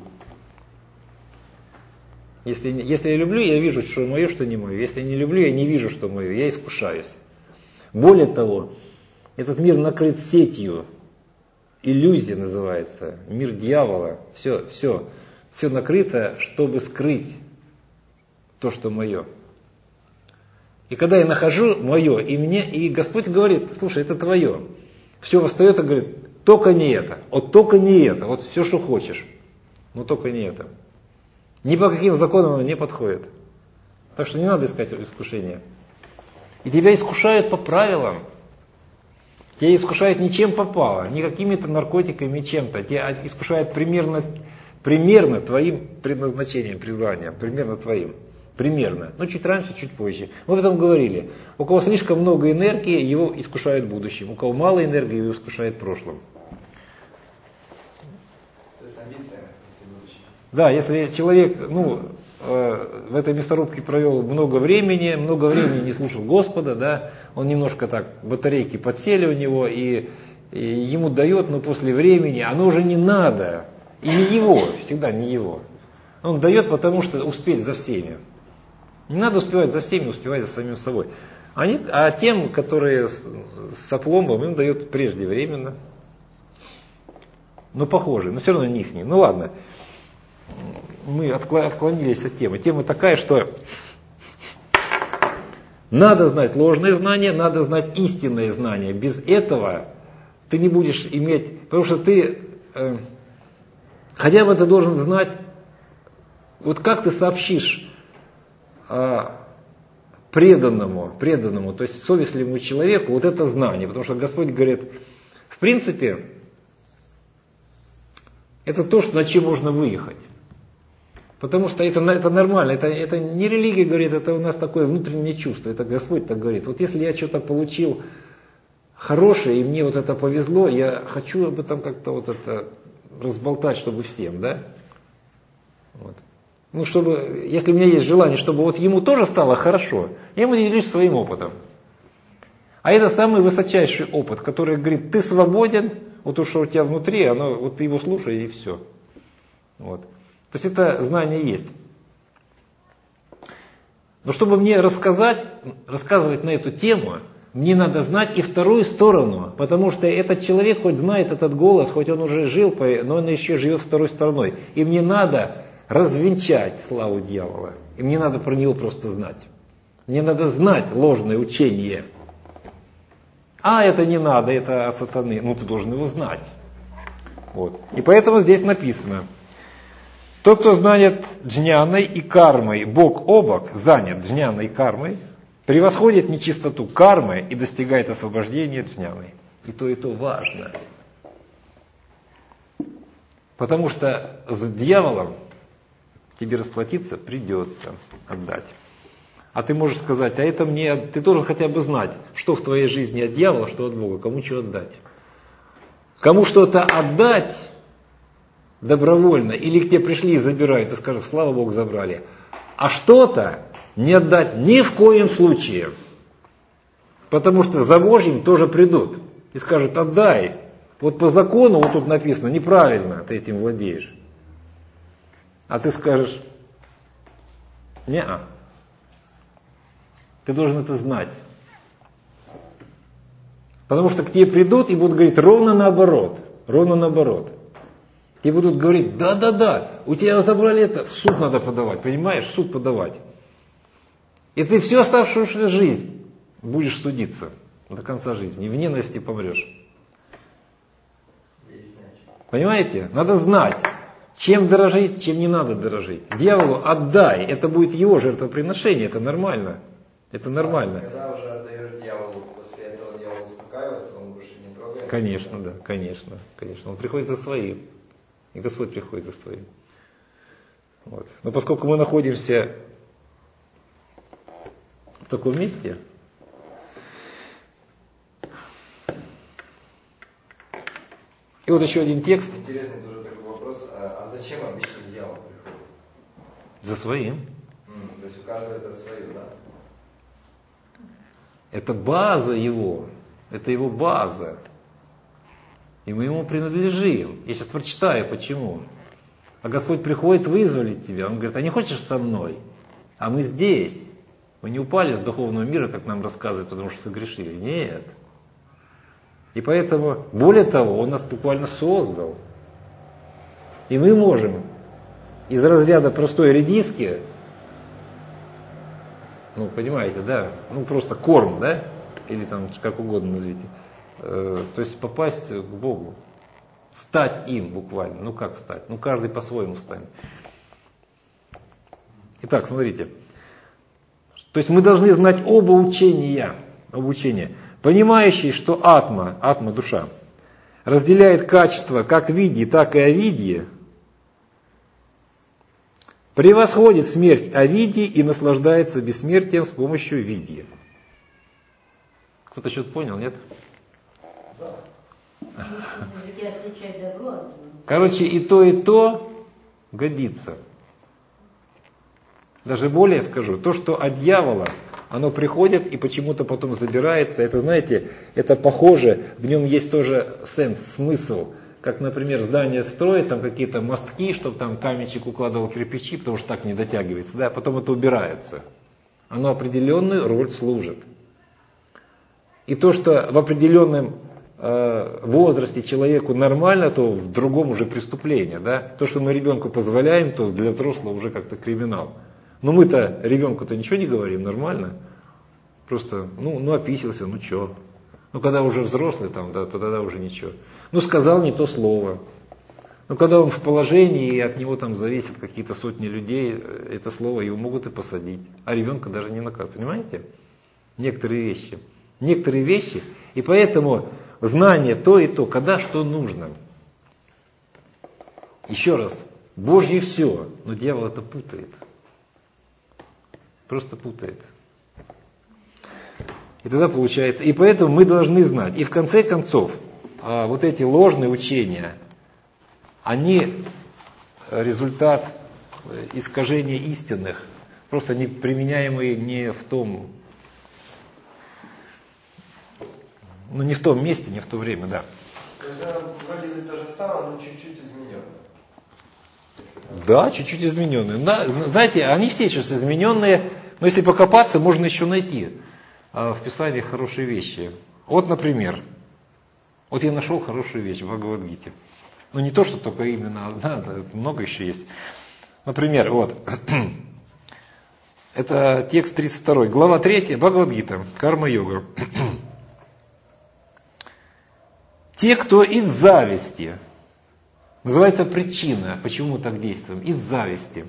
Speaker 1: Если, если я люблю, я вижу, что мое, что не мое. Если я не люблю, я не вижу, что мое. Я искушаюсь. Более того, этот мир накрыт сетью. Иллюзия называется. Мир дьявола. Все, все. Все накрыто, чтобы скрыть то, что мое. И когда я нахожу мое, и мне, и Господь говорит, слушай, это твое. Все восстает и говорит, только не это, вот только не это, вот все, что хочешь, но только не это. Ни по каким законам оно не подходит. Так что не надо искать искушения. И тебя искушают по правилам. Тебя искушают не чем попало, не какими-то наркотиками, чем-то. Тебя искушают примерно, примерно твоим предназначением, призванием, примерно твоим. Примерно. Ну, чуть раньше, чуть позже. Мы об этом говорили. У кого слишком много энергии, его искушают будущим. У кого мало энергии, его искушает прошлым.
Speaker 2: То есть амбиция, если будущее.
Speaker 1: Да, если человек, ну, э, в этой мясорубке провел много времени, много времени не слушал Господа, да, он немножко так, батарейки подсели у него, и, и ему дает, но после времени, оно уже не надо. И не его, всегда не его. Он дает, потому что успеть за всеми. Не надо успевать за всеми, успевать за самим собой. Они, а тем, которые с, с опломбом, им дают преждевременно. Ну, похоже, но все равно не их. Ну ладно, мы отклонились от темы. Тема такая, что надо знать ложные знания, надо знать истинные знания. Без этого ты не будешь иметь, потому что ты, э, хотя бы ты должен знать, вот как ты сообщишь преданному, преданному, то есть совестливому человеку вот это знание. Потому что Господь говорит, в принципе, это то, что, над чем можно выехать. Потому что это, это нормально, это, это не религия говорит, это у нас такое внутреннее чувство. Это Господь так говорит. Вот если я что-то получил хорошее, и мне вот это повезло, я хочу об этом как-то вот это разболтать, чтобы всем, да? Вот. Ну, чтобы, если у меня есть желание, чтобы вот ему тоже стало хорошо, я ему делюсь своим опытом. А это самый высочайший опыт, который говорит, ты свободен, вот то, что у тебя внутри, оно, вот ты его слушай и все. Вот. То есть это знание есть. Но чтобы мне рассказать, рассказывать на эту тему, мне надо знать и вторую сторону, потому что этот человек хоть знает этот голос, хоть он уже жил, но он еще живет второй стороной. И мне надо развенчать славу дьявола. И мне надо про него просто знать. Мне надо знать ложное учение. А это не надо, это о сатаны. Ну ты должен его знать. Вот. И поэтому здесь написано. Тот, кто знает джняной и кармой бок о бок, занят джняной и кармой, превосходит нечистоту кармы и достигает освобождения джняной. И то, и то важно. Потому что с дьяволом тебе расплатиться придется отдать. А ты можешь сказать, а это мне, ты должен хотя бы знать, что в твоей жизни от дьявола, что от Бога, кому что отдать. Кому что-то отдать добровольно, или к тебе пришли и забирают, и скажут, слава Богу, забрали. А что-то не отдать ни в коем случае. Потому что за Божьим тоже придут и скажут, отдай. Вот по закону, вот тут написано, неправильно ты этим владеешь. А ты скажешь, не-а. Ты должен это знать. Потому что к тебе придут и будут говорить ровно наоборот. Ровно наоборот. Тебе будут говорить, да-да-да, у тебя забрали это, в суд надо подавать, понимаешь, в суд подавать. И ты всю оставшуюся жизнь будешь судиться до конца жизни, и в ненависти помрешь. Понимаете? Надо знать, чем дорожить, чем не надо дорожить. Дьяволу отдай, это будет его жертвоприношение, это нормально. Это нормально.
Speaker 2: Когда уже отдаешь дьяволу, после этого дьявол успокаивается, он больше не трогает?
Speaker 1: Конечно, да, конечно, конечно. Он приходит за своим. И Господь приходит за своим. Вот. Но поскольку мы находимся в таком месте, и вот еще один текст.
Speaker 2: Интересный тоже такой вопрос. А, а зачем обычно дьявол приходит?
Speaker 1: За своим.
Speaker 2: М, то есть у каждого это свое, да?
Speaker 1: Это база его. Это его база. И мы ему принадлежим. Я сейчас прочитаю, почему. А Господь приходит вызволить тебя. Он говорит, а не хочешь со мной? А мы здесь. Мы не упали с духовного мира, как нам рассказывают, потому что согрешили. Нет. И поэтому, более того, Он нас буквально создал. И мы можем из разряда простой редиски, ну, понимаете, да, ну, просто корм, да, или там как угодно назовите, э, то есть попасть к Богу, стать им буквально. Ну, как стать? Ну, каждый по-своему станет. Итак, смотрите. То есть мы должны знать оба учения, оба учения. Понимающий, что атма, атма душа, разделяет качества как види, так и овидье, превосходит смерть овидье и наслаждается бессмертием с помощью видья. Кто-то что-то понял, нет? Короче, и то, и то годится. Даже более скажу, то, что от дьявола, оно приходит и почему-то потом забирается. Это, знаете, это похоже, в нем есть тоже сенс, смысл. Как, например, здание строит, там какие-то мостки, чтобы там каменщик укладывал кирпичи, потому что так не дотягивается, да, потом это убирается. Оно определенную роль служит. И то, что в определенном э, возрасте человеку нормально, то в другом уже преступление, да. То, что мы ребенку позволяем, то для взрослого уже как-то криминал. Но мы-то ребенку-то ничего не говорим, нормально. Просто, ну, ну описался, ну что. Ну, когда уже взрослый, там, да, то тогда уже ничего. Ну, сказал не то слово. Но когда он в положении, и от него там зависят какие-то сотни людей, это слово его могут и посадить. А ребенка даже не наказывают. Понимаете? Некоторые вещи. Некоторые вещи. И поэтому знание то и то, когда что нужно. Еще раз. Божье все, но дьявол это путает. Просто путает. И тогда получается. И поэтому мы должны знать. И в конце концов, вот эти ложные учения, они результат искажения истинных, просто не применяемые не в том, ну не в том месте, не в то время, да.
Speaker 2: То есть она вроде бы то же самое, но чуть-чуть измененное.
Speaker 1: Да, чуть-чуть измененные. Да, знаете, они все сейчас измененные, но если покопаться, можно еще найти в Писании хорошие вещи. Вот, например, вот я нашел хорошую вещь в Бхагавад-гите. Ну не то, что только именно одна, да, много еще есть. Например, вот, это текст тридцать два, глава три, Бхагавад-гита, карма-йога. Те, кто из зависти, называется причина, почему мы так действуем, из зависти,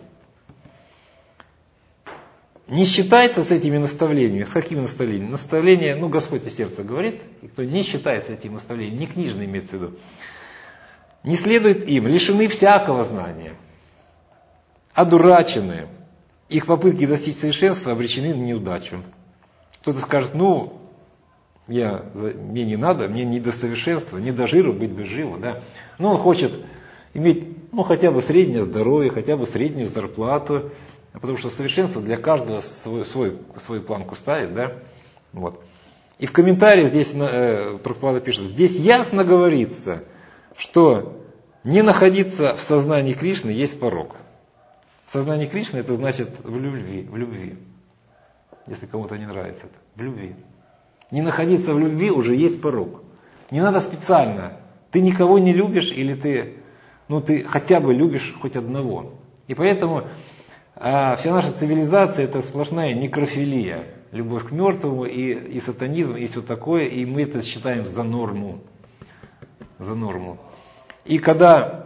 Speaker 1: не считается с этими наставлениями. С какими наставлениями? Наставления, ну Господь из сердца говорит, и кто не считается этими наставлениями, не книжные имеется в виду, не следует им, лишены всякого знания, одурачены, их попытки достичь совершенства обречены на неудачу. Кто-то скажет, ну, я, мне не надо, мне не до совершенства, не до жиру быть без жира, да. Но он хочет иметь, ну, хотя бы среднее здоровье, хотя бы среднюю зарплату, потому что совершенство для каждого свой, свой, свою планку ставит, да. Вот. И в комментарии здесь э, Прабхупада пишет, здесь ясно говорится, что не находиться в сознании Кришны есть порок. Сознание Кришны это значит в любви, в любви. Если кому-то не нравится это, в любви. Не находиться в любви уже есть порок. Не надо специально. Ты никого не любишь или ты, ну, ты хотя бы любишь хоть одного. И поэтому а, вся наша цивилизация это сплошная некрофилия. Любовь к мертвому и, и сатанизм и все такое. И мы это считаем за норму. За норму. И когда...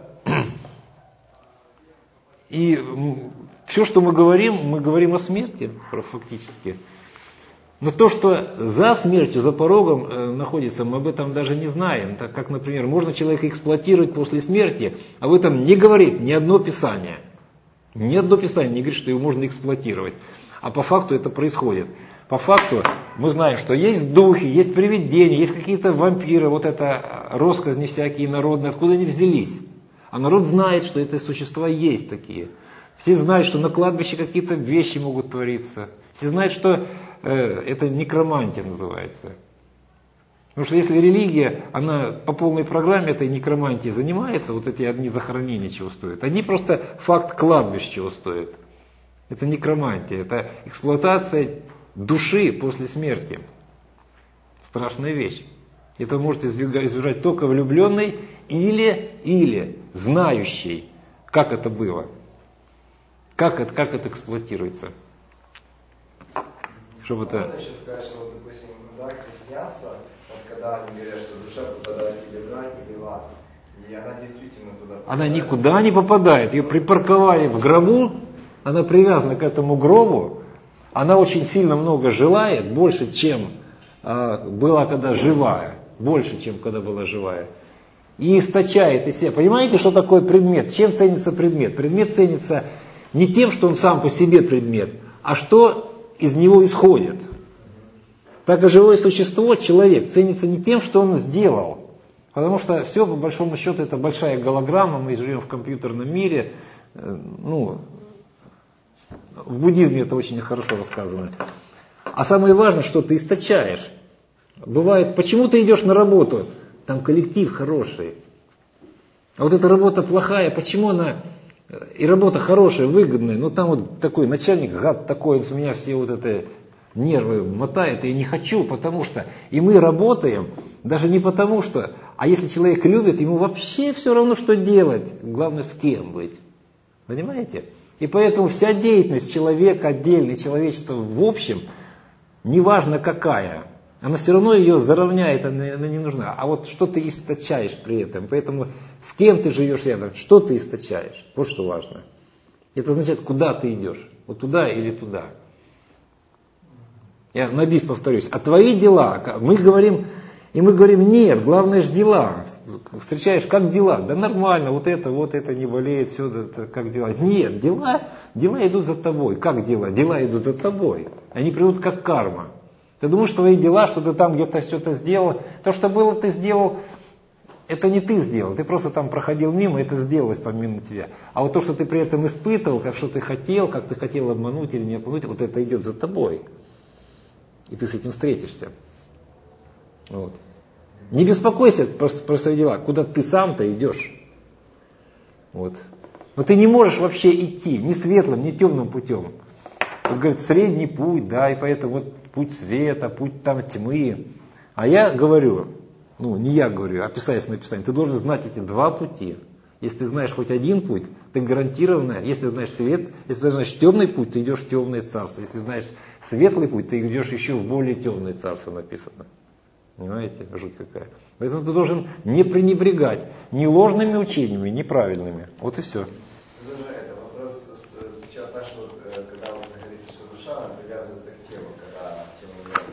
Speaker 1: И все, что мы говорим, мы говорим о смерти фактически. Но то, что за смертью, за порогом э, находится, мы об этом даже не знаем. Так как, например, можно человека эксплуатировать после смерти, об этом не говорит ни одно писание. Ни одно писание не говорит, что его можно эксплуатировать. А по факту это происходит. По факту мы знаем, что есть духи, есть привидения, есть какие-то вампиры, вот это россказни всякие народные, откуда они взялись. А народ знает, что это существа есть такие. Все знают, что на кладбище какие-то вещи могут твориться. Все знают, что э, это некромантия называется. Потому что если религия, она по полной программе этой некромантии занимается, вот эти одни захоронения чего стоят, они просто факт кладбищ чего стоят. Это некромантия, это эксплуатация души после смерти. Страшная вещь. Это может избегать, избежать только влюбленный или, или знающий, как это было. Как это, как это эксплуатируется. Чтобы это...
Speaker 2: Можно еще сказать, что, вот, допустим, да, христианство, вот когда они говорят, что душа попадает или в рай, или в ад, и она действительно туда попадает.
Speaker 1: Она никуда не попадает. Ее припарковали в гробу, она привязана к этому гробу, она очень сильно много желает, больше, чем э, была когда живая. Больше, чем когда была живая. И источает из себя. Понимаете, что такое предмет? Чем ценится предмет? Предмет ценится не тем, что он сам по себе предмет, а что из него исходит. Так и живое существо, человек, ценится не тем, что он сделал. Потому что все, по большому счету, это большая голограмма, мы живем в компьютерном мире. Ну, в буддизме это очень хорошо рассказано. А самое важное, что ты источаешь. Бывает, почему ты идешь на работу? Там коллектив хороший. А вот эта работа плохая, почему она... И работа хорошая, выгодная, но там вот такой начальник, гад такой, у меня все вот это нервы мотает, и я не хочу, потому что... И мы работаем даже не потому что... А если человек любит, ему вообще все равно, что делать. Главное, с кем быть. Понимаете? И поэтому вся деятельность человека, отдельной, человечества в общем, неважно какая, она все равно ее заровняет, она, она не нужна. А вот что ты источаешь при этом, поэтому с кем ты живешь рядом, что ты источаешь, вот что важно. Это означает, куда ты идешь, вот туда или туда. Я на бис повторюсь, а твои дела, мы говорим, и мы говорим, нет, главное же дела. Встречаешь, как дела? Да нормально, вот это, вот это не болеет, все, это, как дела? Нет, дела, дела идут за тобой. Как дела? Дела идут за тобой. Они придут как карма. Ты думаешь, что твои дела, что ты там где-то что-то сделал, то, что было, ты сделал, это не ты сделал, ты просто там проходил мимо, это сделалось помимо тебя. А вот то, что ты при этом испытывал, как что ты хотел, как ты хотел обмануть или не обмануть, вот это идет за тобой. И ты с этим встретишься. Вот. Не беспокойся про, про свои дела, куда ты сам-то идешь. Вот. Но ты не можешь вообще идти ни светлым, ни темным путем. Он говорит, средний путь, да, и поэтому вот путь света, путь там тьмы. А я говорю, ну не я говорю, а описаясь на Писании, ты должен знать эти два пути. Если ты знаешь хоть один путь, ты гарантированно, если ты знаешь свет, если ты знаешь темный путь, ты идешь в темное царство. Если знаешь светлый путь, ты идешь еще в более темное царство, написано. Понимаете, жуть какая. Поэтому ты должен не пренебрегать ни ложными учениями, ни правильными. Вот и все.
Speaker 2: Вопрос звучал так, что когда вы говорите, что душа она привязывается к телу, когда тело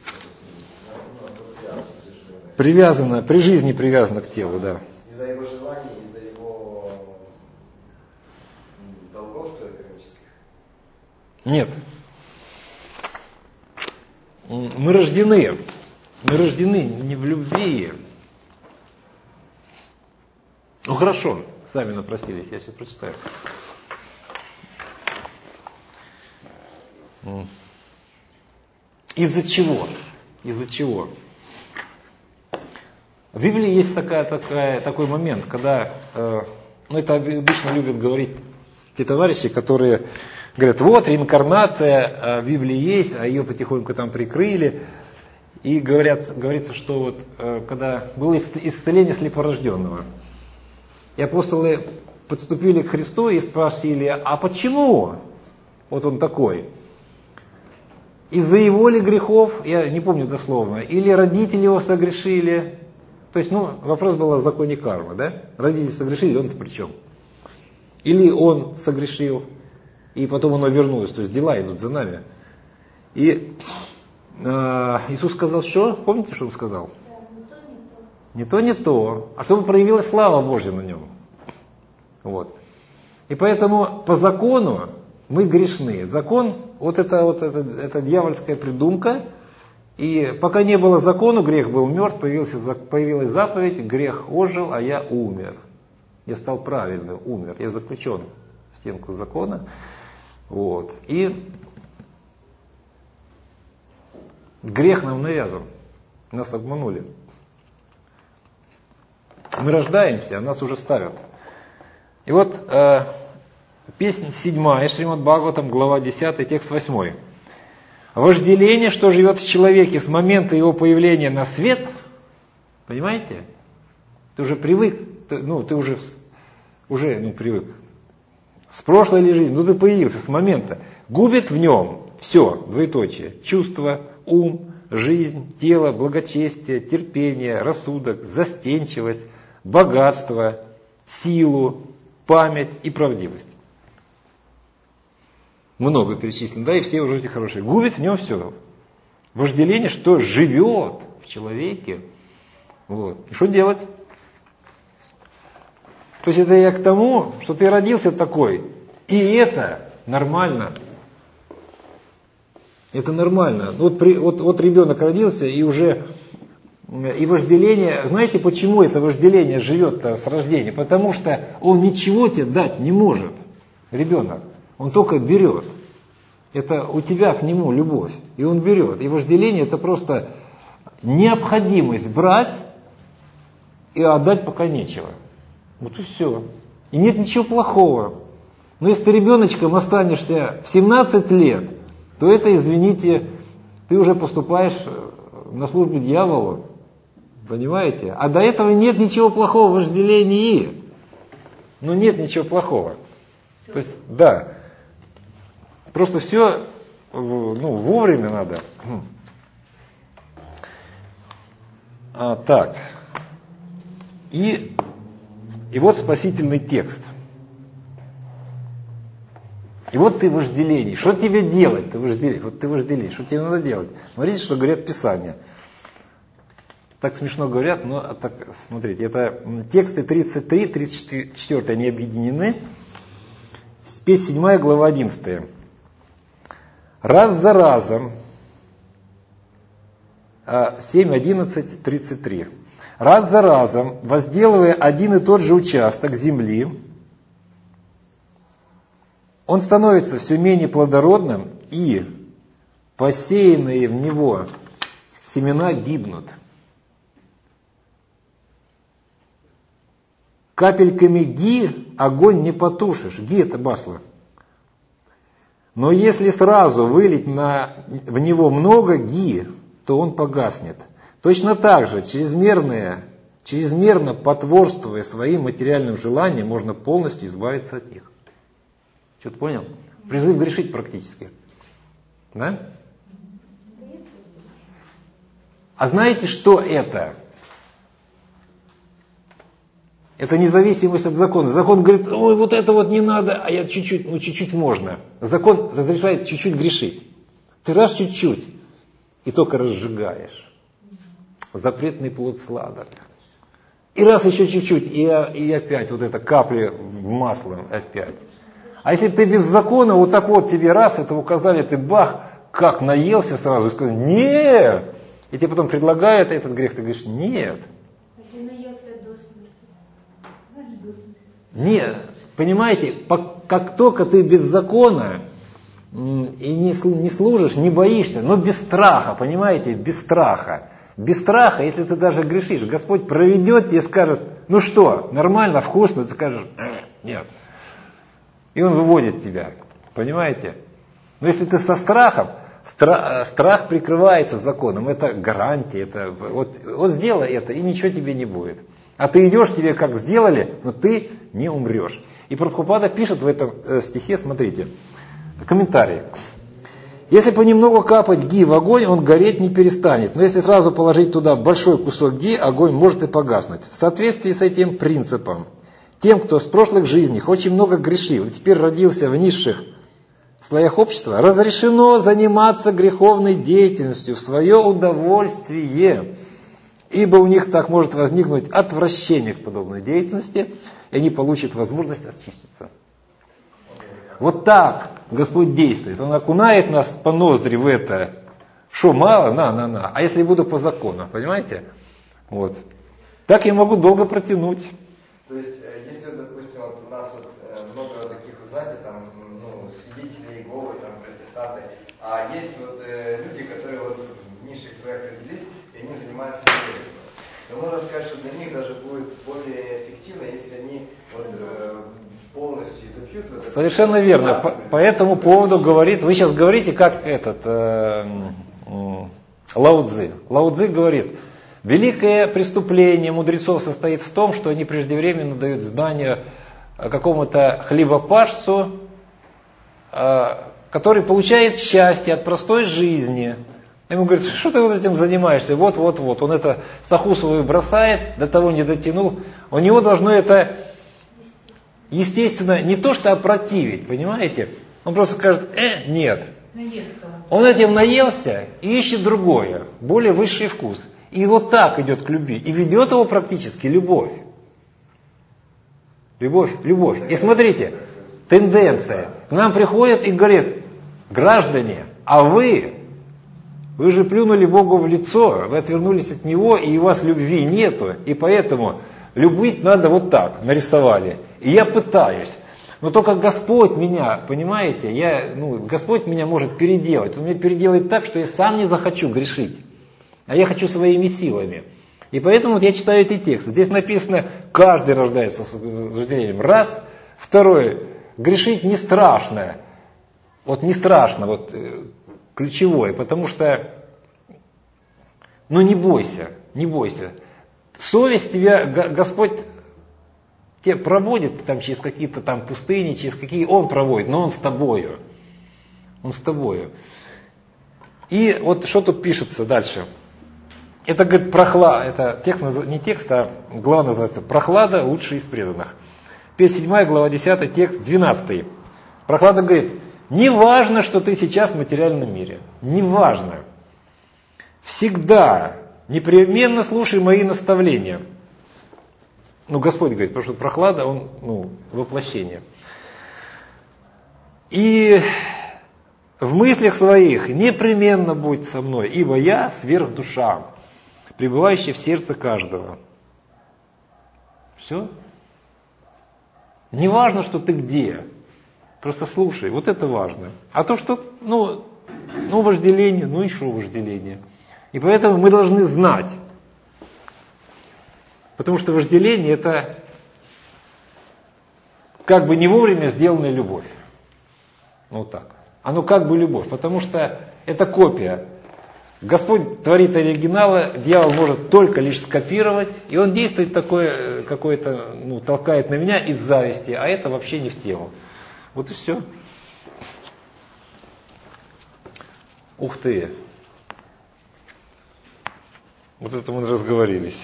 Speaker 2: не
Speaker 1: привязана, при жизни привязана к телу, да.
Speaker 2: Из-за его желаний, из-за его долгов экономических?
Speaker 1: Нет. Мы рождены. Мы рождены не в любви. Ну хорошо, сами напросились, я сейчас прочитаю. Из-за чего? Из-за чего? В Библии есть такая, такая, такой момент, когда, э, ну это обычно любят говорить те товарищи, которые говорят, вот реинкарнация в Библии есть, а ее потихоньку там прикрыли. И говорят, говорится, что вот э, когда было исцеление слепорожденного, и апостолы подступили к Христу и спросили, а почему вот он такой? Из-за его ли грехов, я не помню дословно, или родители его согрешили? То есть, ну, вопрос был о законе кармы, да? Родители согрешили, он-то при чем? Или он согрешил, и потом оно вернулось, то есть дела идут за нами. И э, Иисус сказал, что? Помните, что он сказал? Не то, не то, а чтобы проявилась слава Божья на нем. Вот. И поэтому по закону мы грешны. Закон, вот это, вот это, это дьявольская придумка. И пока не было закона, грех был мертв, появился, появилась заповедь, грех ожил, а я умер. Я стал правильным, умер. Я заключен в стенку закона. Вот. И грех нам навязан. Нас обманули. Мы рождаемся, а нас уже ставят. И вот э, песня седьмая, Шримад Бхагаватам, глава десятая, текст восьмой. Вожделение, что живет в человеке с момента его появления на свет, понимаете? Ты уже привык, ты, ну ты уже, уже ну, привык. С прошлой ли жизни, ну ты появился с момента. Губит в нем все, двоеточие, чувства, ум, жизнь, тело, благочестие, терпение, рассудок, застенчивость, богатство, силу, память и правдивость. Много перечислено, да, и все уже эти хорошие. Губит в нем все. Вожделение, что живет в человеке. Вот. И что делать? То есть это я к тому, что ты родился такой, и это нормально. Это нормально. Вот, при, вот, вот ребенок родился, и уже и вожделение, знаете, почему это вожделение живет-то с рождения? Потому что он ничего тебе дать не может, ребенок. Он только берет. Это у тебя к нему любовь, и он берет. И вожделение это просто необходимость брать и отдать пока нечего. Вот и все. И нет ничего плохого. Но если ты ребеночком останешься в семнадцать лет, то это, извините, ты уже поступаешь на службу дьяволу. Понимаете? А до этого нет ничего плохого в вожделении. Ну нет ничего плохого. То есть, да. Просто все, ну, вовремя надо. А, так. И, и вот спасительный текст. И вот ты вожделение. Что тебе делать? Ты вожделение. Вот ты вожделение. Что тебе надо делать? Смотрите, что говорят Писания. Так смешно говорят, но так, смотрите, это тексты тридцать три, тридцать четыре, они объединены. Песня седьмая, глава одиннадцатая. Раз за разом, семь, одиннадцать, тридцать три. Раз за разом, возделывая один и тот же участок земли, он становится все менее плодородным, и посеянные в него семена гибнут. Капельками ги огонь не потушишь. Ги это масло. Но если сразу вылить на, в него много ги, то он погаснет. Точно так же, чрезмерное, чрезмерно потворствуя своим материальным желаниям, можно полностью избавиться от них. Что-то понял? Призыв грешить практически. Да? А знаете, что это? Это независимость от закона. Закон говорит, ой, вот это вот не надо, а я чуть-чуть, ну чуть-чуть можно. Закон разрешает чуть-чуть грешить. Ты раз чуть-чуть, и только разжигаешь. Запретный плод сладок. И раз еще чуть-чуть, и, и опять вот это капли маслом опять. А если ты без закона, вот так вот тебе раз, это указали, ты бах, как наелся сразу, и сказал, нет. И тебе потом предлагают этот грех, ты говоришь, нет.
Speaker 3: Если наелся до смерти.
Speaker 1: Нет, понимаете, как только ты без закона, и не, не служишь, не боишься, но без страха, понимаете, без страха. Без страха, если ты даже грешишь, Господь проведет тебе и скажет, ну что, нормально, вкусно, ты скажешь, нет. И Он выводит тебя, понимаете? Но если ты со страхом, страх, страх прикрывается законом, это гарантия, это, вот, вот сделай это, и ничего тебе не будет. А ты идешь, тебе как сделали, но ты не умрешь. И Прабхупада пишет в этом стихе, смотрите, комментарий. Если понемногу капать ги в огонь, он гореть не перестанет. Но если сразу положить туда большой кусок ги, огонь может и погаснуть. В соответствии с этим принципом, тем, кто с прошлых жизней очень много грешил и теперь родился в низших слоях общества, разрешено заниматься греховной деятельностью в свое удовольствие, ибо у них так может возникнуть отвращение к подобной деятельности, и они получат возможность очиститься. Вот так Господь действует. Он окунает нас по ноздри в это. Что, мало? На, на, на. А если буду по закону, понимаете? Вот. Так я могу долго протянуть.
Speaker 2: То есть, если, допустим, вот у нас вот много таких, знаете, там, ну, свидетелей Иеговы, там, протестанты, а есть вот э, люди, которые вот в низших своих родились, и они занимаются еврейством, то можно сказать, что для них даже будет более эффективно, если они вот э, полностью изобьют. Вот
Speaker 1: совершенно верно. По, по этому поводу говорит, вы сейчас говорите, как этот э, э, Лао Цзы. Лао Цзы говорит, великое преступление мудрецов состоит в том, что они преждевременно дают знания какому-то хлебопашцу, э, который получает счастье от простой жизни. Ему говорят, что ты вот этим занимаешься? Вот, вот, вот. Он это саху свою бросает, до того не дотянул. У него должно это, естественно, не то что опротивить, понимаете? Он просто скажет, э, нет. Он этим наелся и ищет другое, более высший вкус. И вот так идет к любви. И ведет его практически любовь. Любовь, любовь. И смотрите, тенденция. К нам приходят и говорят, граждане, а вы... Вы же плюнули Богу в лицо, вы отвернулись от Него, и у вас любви нету, и поэтому любить надо вот так, нарисовали. И я пытаюсь, но только Господь меня, понимаете, я, ну, Господь меня может переделать. Он меня переделает так, что я сам не захочу грешить, а я хочу своими силами. И поэтому вот я читаю эти тексты. Здесь написано, каждый рождается с вожделением. Раз. Второе, грешить не страшно. Вот не страшно, вот... ключевое, потому что, ну не бойся, не бойся. Совесть тебя, Господь тебя проводит там через какие-то там пустыни, через какие Он проводит, но Он с тобою. Он с тобою. И вот что тут пишется дальше. Это, говорит, прохлада, это текст, не текст, а глава называется «Прохлада лучший из преданных». пятьдесят седьмая глава десятая, текст двенадцатый. Прохлада говорит, не важно, что ты сейчас в материальном мире. Не важно. Всегда, непременно слушай мои наставления. Ну, Господь говорит, потому что прохлада, Он, ну, воплощение. И в мыслях своих непременно будь со мной, ибо я сверхдуша, пребывающая в сердце каждого. Все. Не важно, что ты где. Просто слушай, вот это важно. А то, что, ну, ну вожделение, ну еще вожделение. И поэтому мы должны знать. Потому что вожделение это как бы не вовремя сделанная любовь. Вот так. Оно как бы любовь, потому что это копия. Господь творит оригиналы, дьявол может только лишь скопировать, и он действует такое, какое-то, ну, толкает на меня из зависти, а это вообще не в тему. Вот и все. Ух ты. Вот это мы разговорились.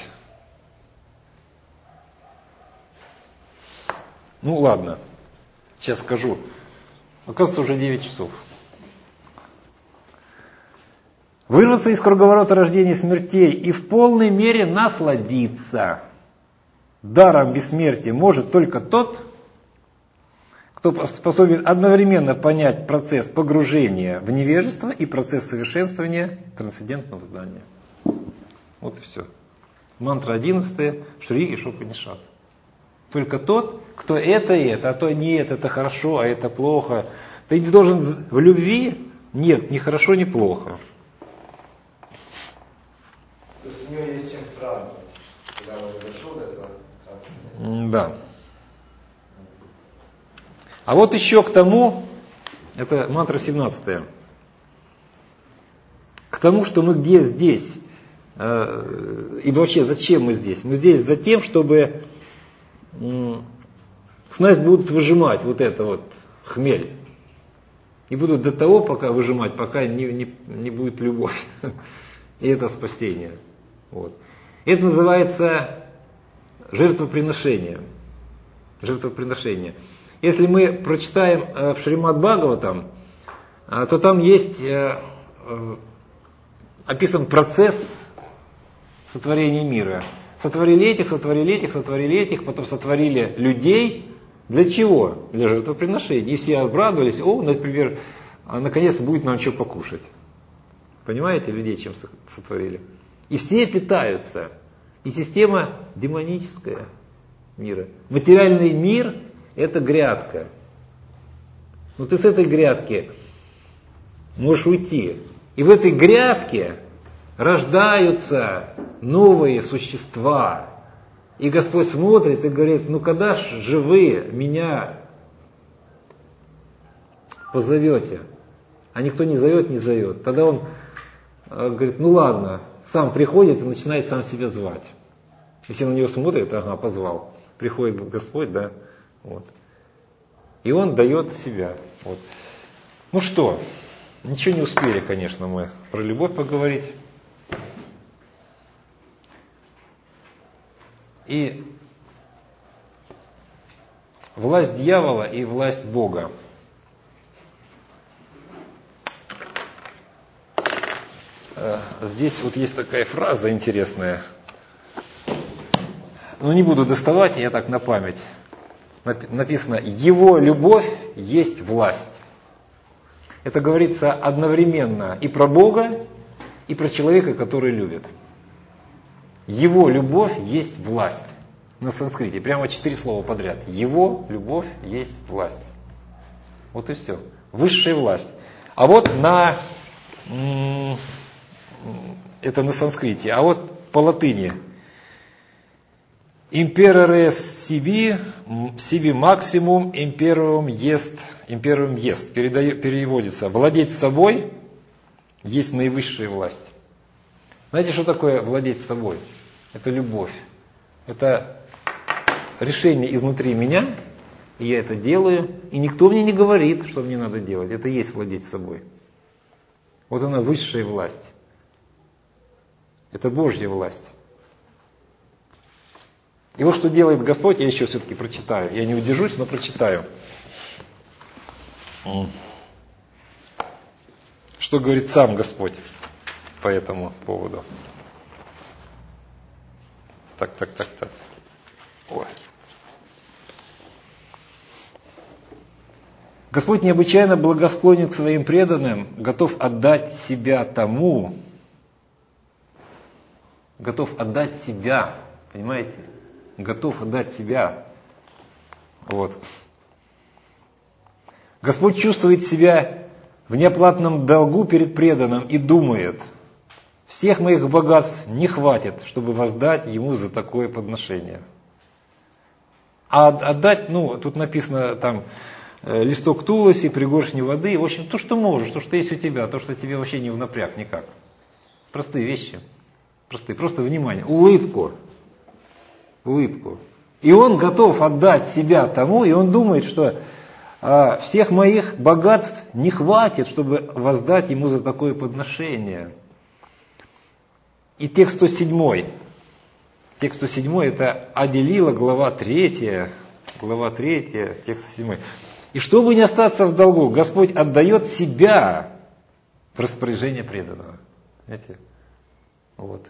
Speaker 1: Ну ладно. Сейчас скажу. Оказывается, уже девять часов. Вырваться из круговорота рождения и смертей и в полной мере насладиться даром бессмертия может только тот, кто способен одновременно понять процесс погружения в невежество и процесс совершенствования трансцендентного знания. Вот и все. Мантра одиннадцатая, Шри Ишупанишад. Только тот, кто это и это, а то нет, это хорошо, а это плохо. Ты не должен в любви, нет, ни хорошо, ни плохо.
Speaker 2: То есть у нее есть чем сравнивать, когда он дошел до этого.
Speaker 1: Да. А вот еще к тому, это мантра семнадцатая, к тому, что мы где здесь, э, и вообще зачем мы здесь? Мы здесь за тем, чтобы э, с нас будут выжимать вот это вот хмель. И будут до того, пока выжимать, пока не, не, не будет любовь. И это спасение. Вот. Это называется жертвоприношение. Жертвоприношение. Если мы прочитаем э, в Шримад Бхагаватам, э, то там есть э, э, описан процесс сотворения мира. Сотворили этих, сотворили этих, сотворили этих, потом сотворили людей. Для чего? Для жертвоприношения. И все обрадовались, о, например, наконец будет нам что покушать. Понимаете, людей чем сотворили? И все питаются. И система демоническая мира. Материальный мир – это грядка. Но ты с этой грядки можешь уйти. И в этой грядке рождаются новые существа. И Господь смотрит и говорит, ну когда же вы меня позовете? А никто не зовет, не зовет. Тогда он говорит, ну ладно, сам приходит и начинает сам себя звать. И все на него смотрят, ага, позвал. Приходит Господь, да, вот. И он дает себя. Вот. Ну что, ничего не успели, конечно, мы про любовь поговорить. И власть дьявола и власть Бога. Здесь вот есть такая фраза интересная. Но не буду доставать, я так на память. Написано, его любовь есть власть. Это говорится одновременно и про Бога, и про человека, который любит. Его любовь есть власть. На санскрите. Прямо четыре слова подряд. Его любовь есть власть. Вот и все. Высшая власть. А вот на... Это на санскрите. А вот по латыни. Imperare sibi, sibi maximum imperium est, imperium est. Переводится. Владеть собой есть наивысшая власть. Знаете, что такое владеть собой? Это любовь. Это решение изнутри меня, и я это делаю, и никто мне не говорит, что мне надо делать. Это и есть владеть собой. Вот она высшая власть. Это Божья власть. И вот что делает Господь, я еще все-таки прочитаю. Я не удержусь, но прочитаю. Что говорит сам Господь по этому поводу. Так, так, так, так. Ой. Господь необычайно благосклонен к своим преданным, готов отдать себя тому, готов отдать себя, понимаете? Готов отдать себя. Вот. Господь чувствует себя в неоплатном долгу перед преданным и думает, всех моих богатств не хватит, чтобы воздать ему за такое подношение. А отдать, ну, тут написано там листок тулоси, пригоршни воды, в общем, то, что можешь, то, что есть у тебя, то, что тебе вообще не в напряг никак. Простые вещи. Простые, просто внимание. Улыбку. Улыбку. И он готов отдать себя тому, и он думает, что а, всех моих богатств не хватит, чтобы воздать ему за такое подношение. И текст сто семь. Текст сто семь это Аделила, глава третья. Глава третья, текст сто семь. И чтобы не остаться в долгу, Господь отдает себя в распоряжение преданного. Знаете? Вот.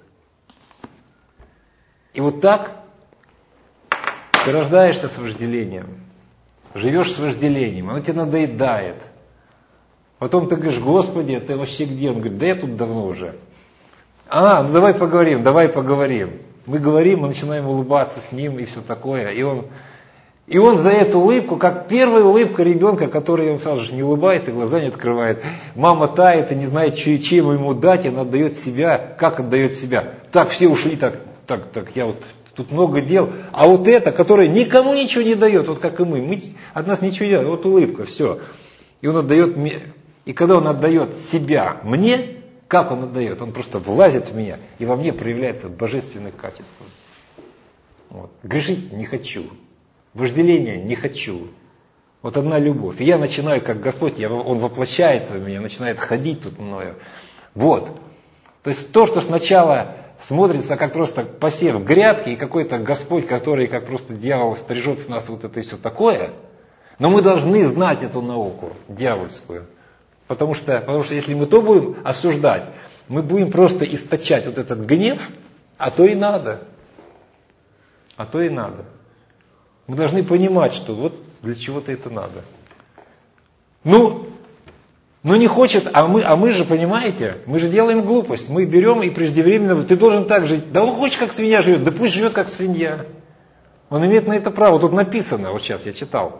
Speaker 1: И вот так ты рождаешься с вожделением, живешь с вожделением, оно тебе надоедает. Потом ты говоришь, Господи, ты вообще где? Он говорит, да я тут давно уже. А, ну давай поговорим, давай поговорим. Мы говорим, мы начинаем улыбаться с ним и все такое. И он И он за эту улыбку, как первая улыбка ребенка, который он сразу же не улыбается, глаза не открывает. Мама тает и не знает, чем ему дать, и она отдает себя. Как отдает себя? Так, все ушли, так, так, так, я вот тут много дел. А вот это, которое никому ничего не дает, вот как и мы, мы от нас ничего не делаем, вот улыбка, все. И он отдает мне. И когда он отдает себя мне, как он отдает? Он просто влазит в меня, и во мне проявляется божественное качество. Вот. Грешить не хочу. Вожделение не хочу. Вот одна любовь. И я начинаю, как Господь, я, Он воплощается в меня, начинает ходить тут мною. Вот. То есть то, что сначала смотрится как просто посев грядки, и какой-то Господь, который как просто дьявол стрижет с нас вот это и все такое, но мы должны знать эту науку дьявольскую. Потому что, потому что если мы то будем осуждать, мы будем просто источать вот этот гнев, а то и надо. А то и надо. Мы должны понимать, что вот для чего-то это надо. Ну, ну не хочет, а мы, а мы же, понимаете, мы же делаем глупость. Мы берем и преждевременно, ты должен так жить. Да он хочет, как свинья живет, да пусть живет, как свинья. Он имеет на это право. Тут написано, вот сейчас я читал.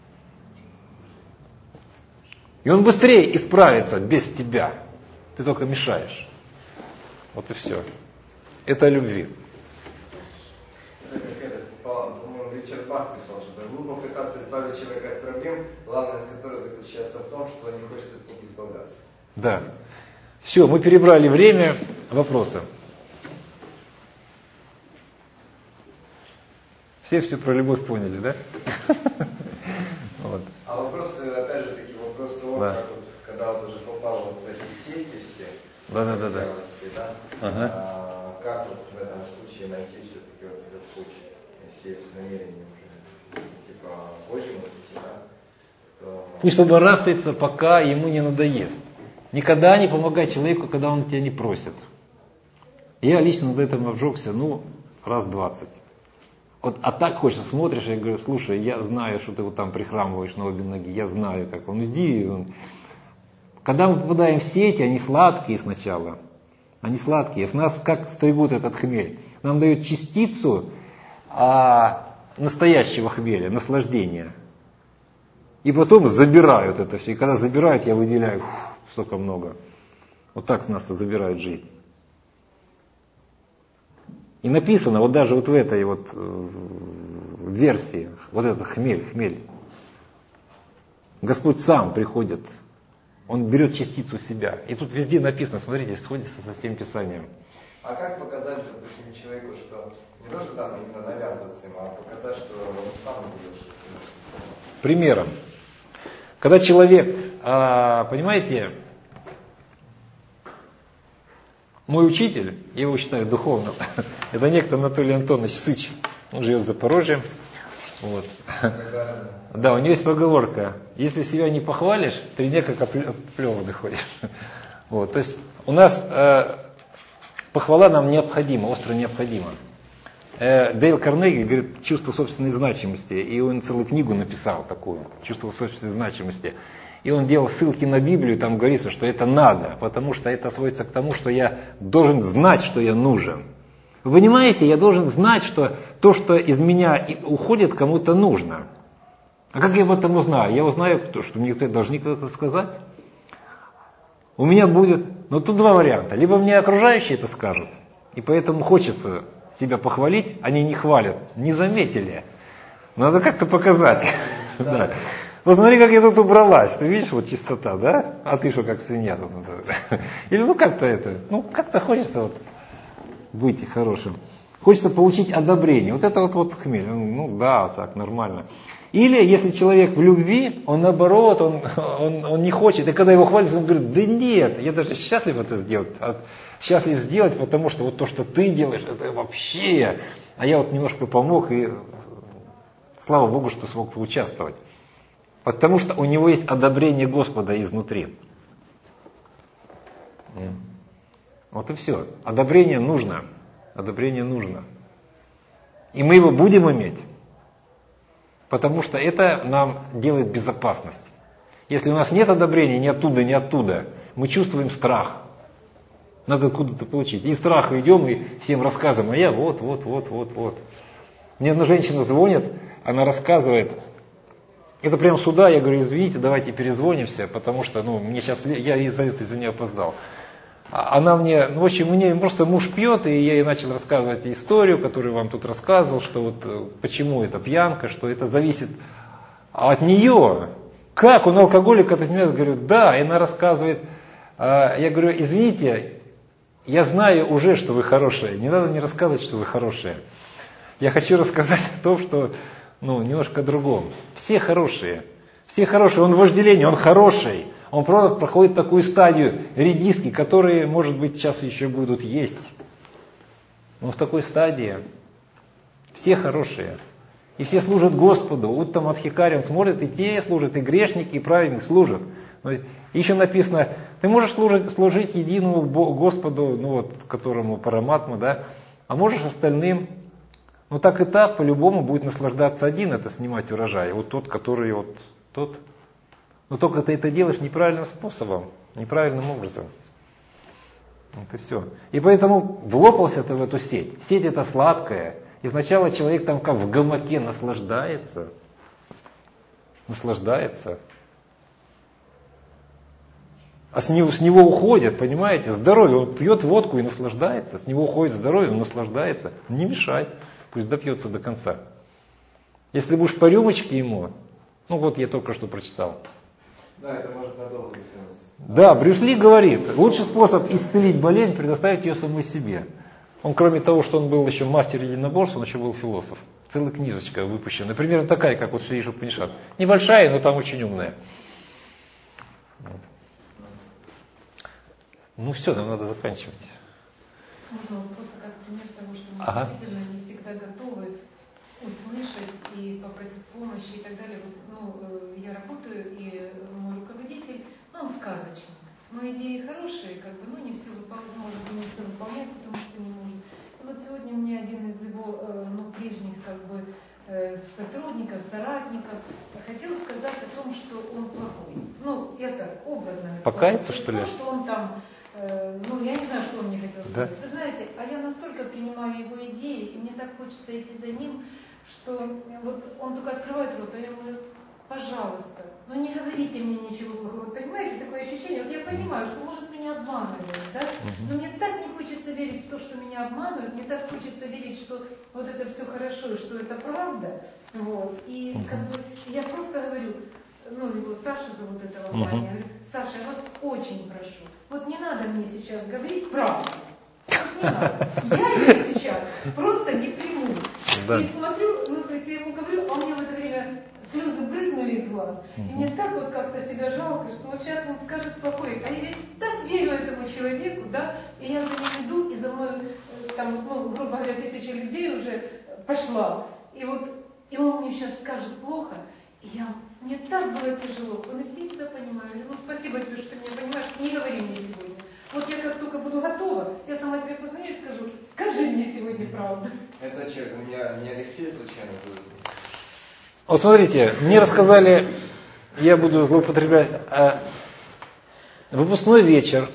Speaker 1: И он быстрее исправится без тебя. Ты только мешаешь. Вот и все. Это о любви.
Speaker 2: Это как этот, по-моему, Ричард Бах писал, что глупо пытаться избавить человека от проблем, главное из которых заключается в том, что он не хочет от них избавляться.
Speaker 1: Да. Все, мы перебрали время вопроса. Все все про любовь поняли, да? Вот.
Speaker 2: А вопрос, опять же таки, вопрос того,
Speaker 1: Да.
Speaker 2: как вот, когда он уже попал вот в эти сети все,
Speaker 1: Да, да, да, да.
Speaker 2: да,
Speaker 1: Ага.
Speaker 2: а, как вот в этом случае найти все-таки вот этот путь, если с намерением уже, типа, Божьему пути, да, то...
Speaker 1: Пусть побарахтается, пока ему не надоест. Никогда не помогай человеку, когда он тебя не просит. Я лично над этим обжегся, ну, раз двадцать. Вот, а так хочется, смотришь, я говорю, слушай, я знаю, что ты вот там прихрамываешь на обе ноги, я знаю, как он, иди. Он. Когда мы попадаем в сети, они сладкие сначала, они сладкие, с нас как стригут этот хмель. Нам дают частицу а, настоящего хмеля, наслаждения. И потом забирают это все. И когда забирают, я выделяю фу, столько много. Вот так с нас забирают жизнь. И написано, вот даже вот в этой вот э, версии, вот это хмель, хмель. Господь сам приходит, Он берет частицу себя. И тут везде написано, смотрите, сходится со всем Писанием.
Speaker 2: А как показать, допустим, человеку, что не то, что там именно навязываться ему, а показать, что он сам будет что-то?
Speaker 1: Примером. Когда человек, а, понимаете, мой учитель, я его считаю духовным, это некто Анатолий Антонович Сыч, он живет в Запорожье. Вот. Да, у него есть поговорка, если себя не похвалишь, три дня как оплеванный ходишь. Вот, то есть у нас э, похвала нам необходима, остро необходима. Э, Дейл Карнеги говорит чувство собственной значимости, и он целую книгу написал такую, чувство собственной значимости. И он делал ссылки на Библию, там говорится, что это надо, потому что это сводится к тому, что я должен знать, что я нужен. Вы понимаете, я должен знать, что то, что из меня уходит, кому-то нужно. А как я об этом узнаю? Я узнаю, что мне кто-то должен это сказать. У меня будет, ну тут два варианта. Либо мне окружающие это скажут, и поэтому хочется себя похвалить, они не хвалят, не заметили. Надо как-то показать. Да. Вот смотри, как я тут убралась. Ты видишь, вот чистота, да? А ты что, как свинья тут? Или ну как-то это, ну как-то хочется вот быть хорошим. Хочется получить одобрение. Вот это вот, вот хмель. Ну да, так, нормально. Или если человек в любви, он наоборот, он, он, он не хочет. И когда его хвалят, он говорит, да нет, я даже счастлив это сделать. Счастлив сделать, потому что вот то, что ты делаешь, это вообще. А я вот немножко помог, и слава Богу, что смог поучаствовать. Потому что у него есть одобрение Господа изнутри. Вот и все. Одобрение нужно. Одобрение нужно. И мы его будем иметь. Потому что это нам делает безопасность. Если у нас нет одобрения ни оттуда, ни оттуда, мы чувствуем страх. Надо откуда-то получить. И страх идем и всем рассказываем, а я вот, вот, вот, вот, вот. Мне одна женщина звонит, она рассказывает, это прямо сюда, я говорю, извините, давайте перезвонимся, потому что, ну, мне сейчас, я из-за этого, из-за нее опоздал. Она мне, ну, в общем, мне просто муж пьет, и я ей начал рассказывать историю, которую вам тут рассказывал, что вот почему это пьянка, что это зависит от нее. Как он алкоголик от меня? Говорю, да, и она рассказывает, я говорю, извините, я знаю уже, что вы хорошие, не надо мне рассказывать, что вы хорошие. Я хочу рассказать о том, что, ну, немножко о другом. Все хорошие, все хорошие, он вожделение, он хороший. Он просто проходит такую стадию редиски, которые, может быть, сейчас еще будут есть. Он в такой стадии. Все хорошие. И все служат Господу. Уттам Адхикари, он смотрит, и те служат, и грешники, и праведники служат. И еще написано, ты можешь служить, служить единому Господу, ну вот, которому Параматма, да, а можешь остальным. Но так и так, по-любому будет наслаждаться один, это снимать урожай. Вот тот, который вот, тот. Но только ты это делаешь неправильным способом, неправильным образом. Вот и все. И поэтому влопался ты в эту сеть. Сеть это сладкая. И сначала человек там как в гамаке наслаждается. Наслаждается. А с него, с него уходит, понимаете, здоровье. Он пьет водку и наслаждается. С него уходит здоровье, он наслаждается. Не мешай. Пусть допьется до конца. Если будешь по рюмочке ему, ну вот я только что прочитал.
Speaker 2: Да, это может надолго затянуться.
Speaker 1: Да, Брюс Ли говорит, лучший способ исцелить болезнь, предоставить ее самой себе. Он, кроме того, что он был еще мастер единоборств, он еще был философ. Целая книжечка выпущена. Например, такая, как вот Шри Упанишад. Небольшая, но там очень умная. Вот. Ну все, нам надо заканчивать.
Speaker 4: Можно просто как пример того, что мы
Speaker 1: ага.
Speaker 4: действительно не всегда готовы услышать и попросить помощи и так далее. Вот, ну, я работаю, и мой руководитель, он сказочник. Но идеи хорошие, как бы, ну не все выполняет, может быть, не все выполняет, потому что не может. И вот сегодня мне один из его, ну, прежних, как бы, сотрудников, соратников хотел сказать о том, что он плохой. Ну, я так, образно.
Speaker 1: Покаяться, что ли?
Speaker 4: Что он там, ну, я не знаю, что он мне хотел сказать.
Speaker 1: Да?
Speaker 4: Вы знаете, а я настолько принимаю его идеи, и мне так хочется идти за ним, что вот он только открывает рот, а я говорю, пожалуйста, ну не говорите мне ничего плохого. Вот понимаете, такое ощущение, вот я понимаю, что может меня обманывают, да? Но мне так не хочется верить в то, что меня обманывают, мне так хочется верить, что вот это все хорошо, и что это правда. Вот. И как бы я просто говорю, ну его Саша зовут этого парня, я говорю, Саша, я вас очень прошу, вот не надо мне сейчас говорить правду. Вот не надо. Я ее сейчас просто не приму. Да. И смотрю, ну то есть я ему говорю, а у меня в это время слезы брызнули из глаз. И мне так вот как-то себя жалко, что вот сейчас он скажет плохое. А я ведь так верю этому человеку, да, и я за ним иду, и за мной там, ну, грубо говоря, тысяча людей уже пошла. И вот, и он мне сейчас скажет плохо, и я, мне так было тяжело. Он говорит, я тебя понимаю. Я говорю, ну спасибо тебе, что ты меня понимаешь, не говори мне сегодня. Вот я как только буду готова, я сама тебе позвоню и скажу, скажи мне сегодня правду.
Speaker 2: Это человек, у меня не Алексей случайно зовут.
Speaker 1: Вот смотрите, мне рассказали, я буду злоупотреблять, а, выпускной вечер,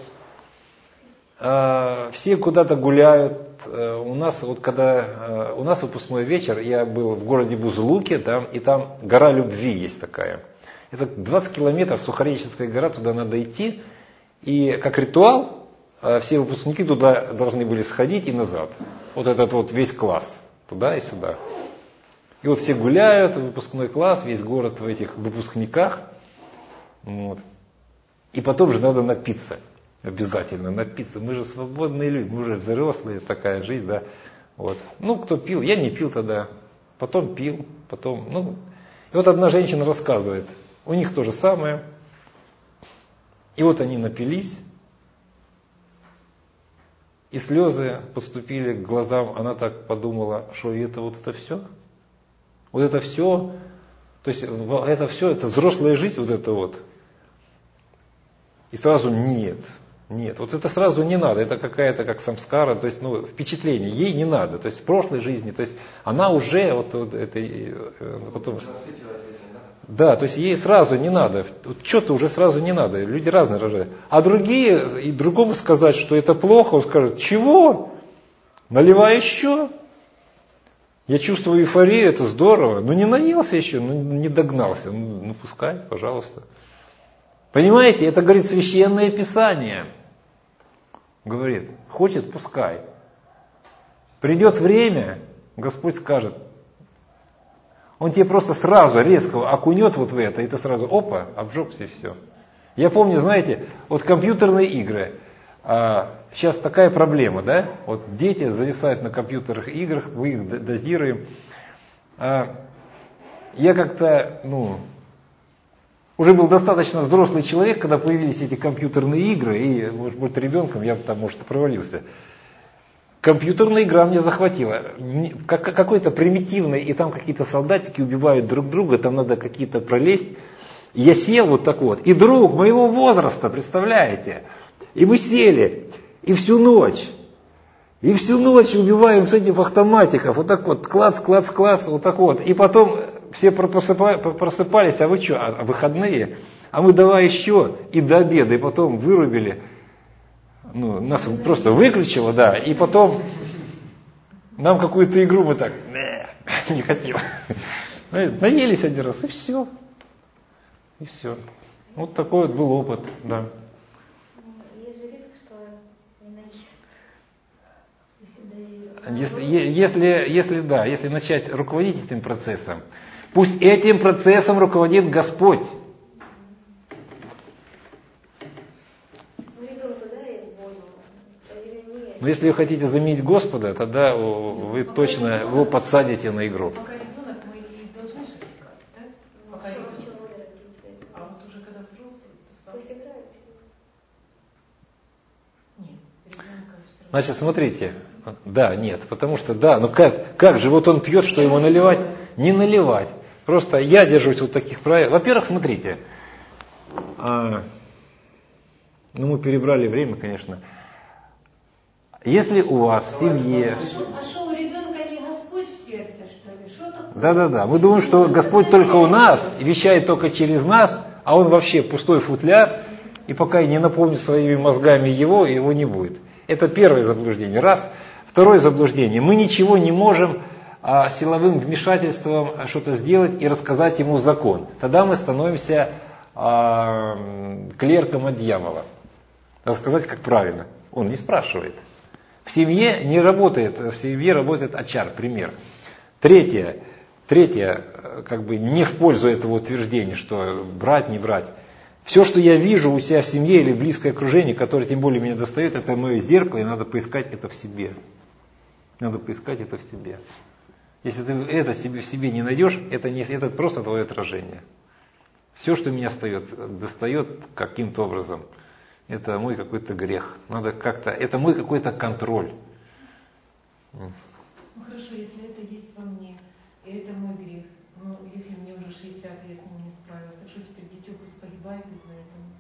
Speaker 1: а, все куда-то гуляют, а, у нас вот когда, а, у нас выпускной вечер, я был в городе Бузулуке, да, и там гора любви есть такая. Это двадцать километров, Сухареческая гора, туда надо идти. И как ритуал, все выпускники туда должны были сходить и назад. Вот этот вот весь класс, туда и сюда. И вот все гуляют, выпускной класс, весь город в этих выпускниках. Вот. И потом же надо напиться. Обязательно напиться. Мы же свободные люди, мы уже взрослые, такая жизнь, да. Вот. Ну, кто пил, я не пил тогда. Потом пил, потом, ну. И вот одна женщина рассказывает, у них то же самое. И вот они напились, и слезы подступили к глазам. Она так подумала, что это вот это все? Вот это все, то есть это все, это взрослая жизнь, вот это вот. И сразу нет, нет, вот это сразу не надо, это какая-то как самскара, то есть ну, впечатление, ей не надо, то есть в прошлой жизни, то есть она уже вот, вот это, потом... Да, то есть ей сразу не надо, что-то уже сразу не надо, люди разные рожают. А другие, и другому сказать, что это плохо, он скажет, чего? Наливай еще. Я чувствую эйфорию, это здорово. Ну не наелся еще, ну не догнался. Ну, ну пускай, пожалуйста. Понимаете, это, говорит, священное писание. Говорит, хочет, пускай. Придет время, Господь скажет. Он тебе просто сразу резко окунет вот в это, и ты сразу, опа, обжегся и все. Я помню, знаете, вот компьютерные игры. А, сейчас такая проблема, да? Вот дети зависают на компьютерных играх, мы их дозируем. А, я как-то, ну, уже был достаточно взрослый человек, когда появились эти компьютерные игры, и, может быть, ребенком я бы там, может, провалился. Компьютерная игра меня захватила. Какой-то примитивный, и там какие-то солдатики убивают друг друга, там надо какие-то пролезть. Я сел вот так вот, и друг моего возраста, представляете? И мы сели, и всю ночь, и всю ночь убиваем с этих автоматиков, вот так вот, клац, клац, клац, вот так вот. И потом все просыпались, а вы что, а выходные? А мы давай еще, и до обеда, и потом вырубили. Ну, нас просто выключило, да, и потом нам какую-то игру мы так, не хотим. Наелись один раз, и все. И все. Вот такой вот был опыт, да.
Speaker 3: Есть же риск, что не наест.
Speaker 1: Если, если, если, да, если начать руководить этим процессом, пусть этим процессом руководит Господь. Но если вы хотите заменить Господа, тогда вы
Speaker 4: Пока
Speaker 1: точно
Speaker 4: ребенок,
Speaker 1: его подсадите на игру.
Speaker 4: Пока ребенок, мы и должны шагать, да? Пока ребенок. А вот уже когда взрослый, то сам...
Speaker 3: Пусть играет.
Speaker 4: Нет, ребенка все равно...
Speaker 1: Значит, смотрите, да, нет, потому что, да, ну как, как же, вот он пьет, что ему наливать? Не наливать. Просто я держусь вот таких правил. Во-первых, смотрите, а, ну мы перебрали время, конечно. Если у вас в семье...
Speaker 3: А что, у ребенка не Господь в сердце, что ли? Что такое?
Speaker 1: Да-да-да, мы думаем, что Господь только у нас, и вещает только через нас, а Он вообще пустой футляр, и пока я не наполню своими мозгами Его, его не будет. Это первое заблуждение. Раз. Второе заблуждение. Мы ничего не можем а, силовым вмешательством что-то сделать и рассказать Ему закон. Тогда мы становимся а, клерком от дьявола. Рассказать, как правильно. Он не спрашивает. В семье не работает, в семье работает очаг, пример. Третье, третье, как бы не в пользу этого утверждения, что брать, не брать. Все, что я вижу у себя в семье или близкое окружение, которое тем более меня достает, это мое зеркало, и надо поискать это в себе. Надо поискать это в себе. Если ты это себе, в себе не найдешь, это, не, это просто твое отражение. Все, что меня достает, достает каким-то образом, это мой какой-то грех. Надо как-то, это мой какой-то контроль.
Speaker 4: Ну хорошо, если это есть во мне, и это мой грех. Ну, если мне уже шестьдесят, я с ним не справилась, так что теперь дитё пусть погибает из-за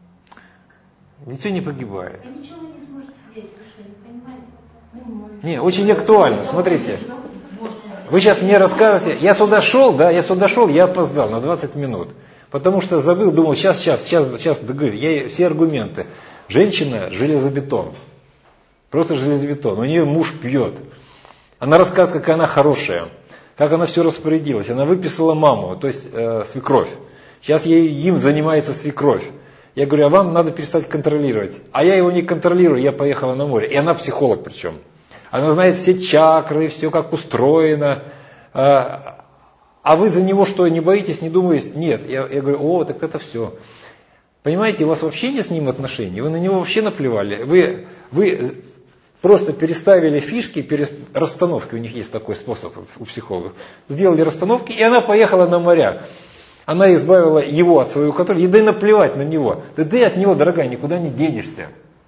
Speaker 4: этого?
Speaker 1: Дитё не погибает.
Speaker 3: А ничего вы не сможете сделать, вы что, не понимаете?
Speaker 4: Понимаю.
Speaker 1: Не, очень актуально, смотрите. Вы сейчас мне рассказываете, я сюда шел, да, я сюда шел, я опоздал на двадцать минут. Потому что забыл, думал, сейчас, сейчас, сейчас, сейчас договорю. Я все аргументы. Женщина железобетон. Просто железобетон. У нее муж пьет. Она рассказывает, какая она хорошая. Как она все распорядилась. Она выписала маму, то есть э, свекровь. Сейчас ей, им занимается свекровь. Я говорю, а вам надо перестать контролировать. А я его не контролирую, я поехала на море. И она психолог причем. Она знает все чакры, все как устроено. А, а вы за него что, не боитесь, не думаете? Нет. Я, я говорю, о, так это все. Понимаете, у вас вообще нет с ним отношений, вы на него вообще наплевали. Вы, вы просто переставили фишки, перес... расстановки, у них есть такой способ у психологов. Сделали расстановки, и она поехала на моря. Она избавила его от своего контроля, и да и наплевать на него. Да ты от него, дорогая, никуда не денешься.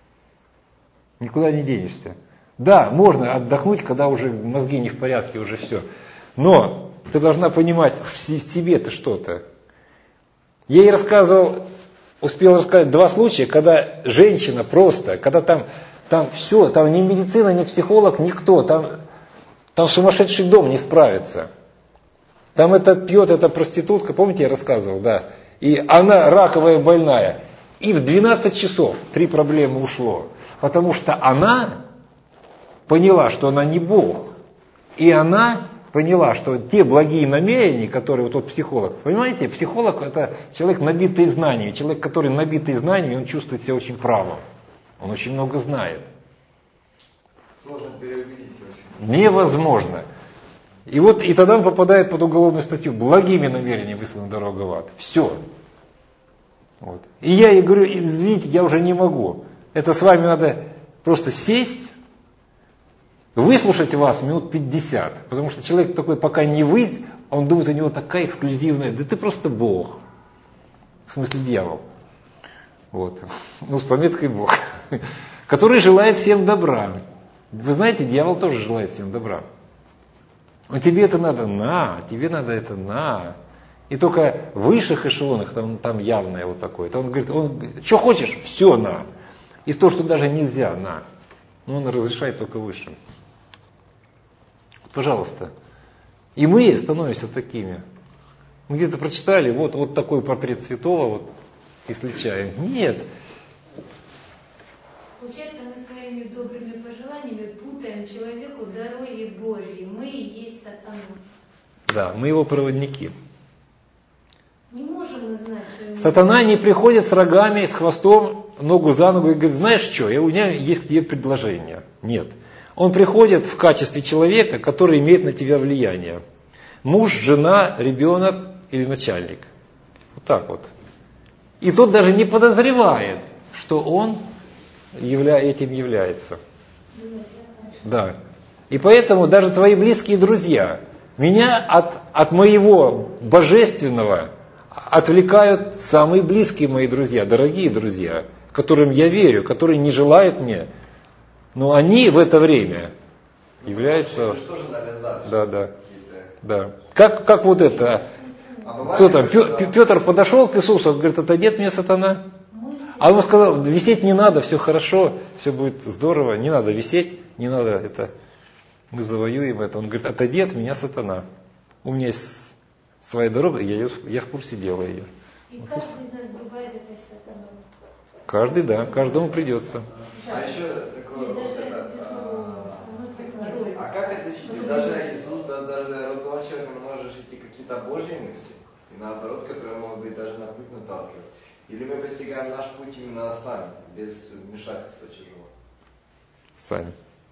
Speaker 1: Никуда не денешься. Да, можно отдохнуть, когда уже мозги не в порядке, уже все. Но ты должна понимать, в себе-то что-то. Я ей рассказывал... Успел рассказать два случая, когда женщина просто, когда там, там все, там ни медицина, ни психолог, никто, там, там сумасшедший дом не справится. Там этот пьет, эта проститутка, помните, я рассказывал, да, и она раковая больная. И в двенадцать часов три проблемы ушло, потому что она поняла, что она не Бог, и она поняла, что те благие намерения, которые вот тот психолог, понимаете, психолог это человек, набитый знаниями, человек, который набитый знаниями, он чувствует себя очень правым, он очень много знает.
Speaker 2: Сложно переубедить очень.
Speaker 1: Невозможно. И вот и тогда он попадает под уголовную статью, благими намерениями выслана дорога в ад. Все. Вот. И я ей говорю, извините, я уже не могу. Это с вами надо просто сесть, выслушать вас минут пятьдесят. Потому что человек такой, пока не выйдет, он думает, у него такая эксклюзивная, да ты просто Бог. В смысле дьявол. Вот. Ну, с пометкой Бог. Который желает всем добра. Вы знаете, дьявол тоже желает всем добра. Он тебе это надо на, тебе надо это на. И только в высших эшелонах там, там явное вот такое. То он говорит, он, что хочешь, все на. И то, что даже нельзя, на. Но он разрешает только высшим. Пожалуйста. И мы становимся такими. Мы где-то прочитали, вот, вот такой портрет святого, вот, исследуем. Нет.
Speaker 3: Получается, мы своими добрыми пожеланиями путаем человеку дороги Божьи. Мы и есть сатана.
Speaker 1: Да, мы его проводники.
Speaker 3: Не можем мы знать, что ему...
Speaker 1: Сатана не приходит с рогами, с хвостом, ногу за ногу и говорит, знаешь что, у меня есть к тебе предложение. Нет. Он приходит в качестве человека, который имеет на тебя влияние. Муж, жена, ребенок или начальник. Вот так вот. И тот даже не подозревает, что он явля... этим является. Да. И поэтому даже твои близкие друзья меня от, от моего божественного отвлекают самые близкие мои друзья, дорогие друзья, которым я верю, которые не желают мне. Но они в это время являются... Да, да. Да. Как, как вот это... А кто там? Петр подошел к Иисусу, говорит, отойди от меня, сатана. А он сказал, висеть не надо, все хорошо, все будет здорово, не надо висеть, не надо это... Мы завоюем это. Он говорит, отойди от меня, сатана. У меня есть своя дорога, я, ее, я в курсе дела ее.
Speaker 3: И вот каждый из нас бывает этой сатаной.
Speaker 1: Каждый, да, каждому придется.
Speaker 2: А еще такое, вот это, а, а как отличить? Даже Иисус, да, даже родного человека может идти какие-то Божьи мысли, и наоборот, которые могут быть даже на путь наталкивать. Или мы постигаем наш путь именно сами, без вмешательства чужого?
Speaker 1: Сами.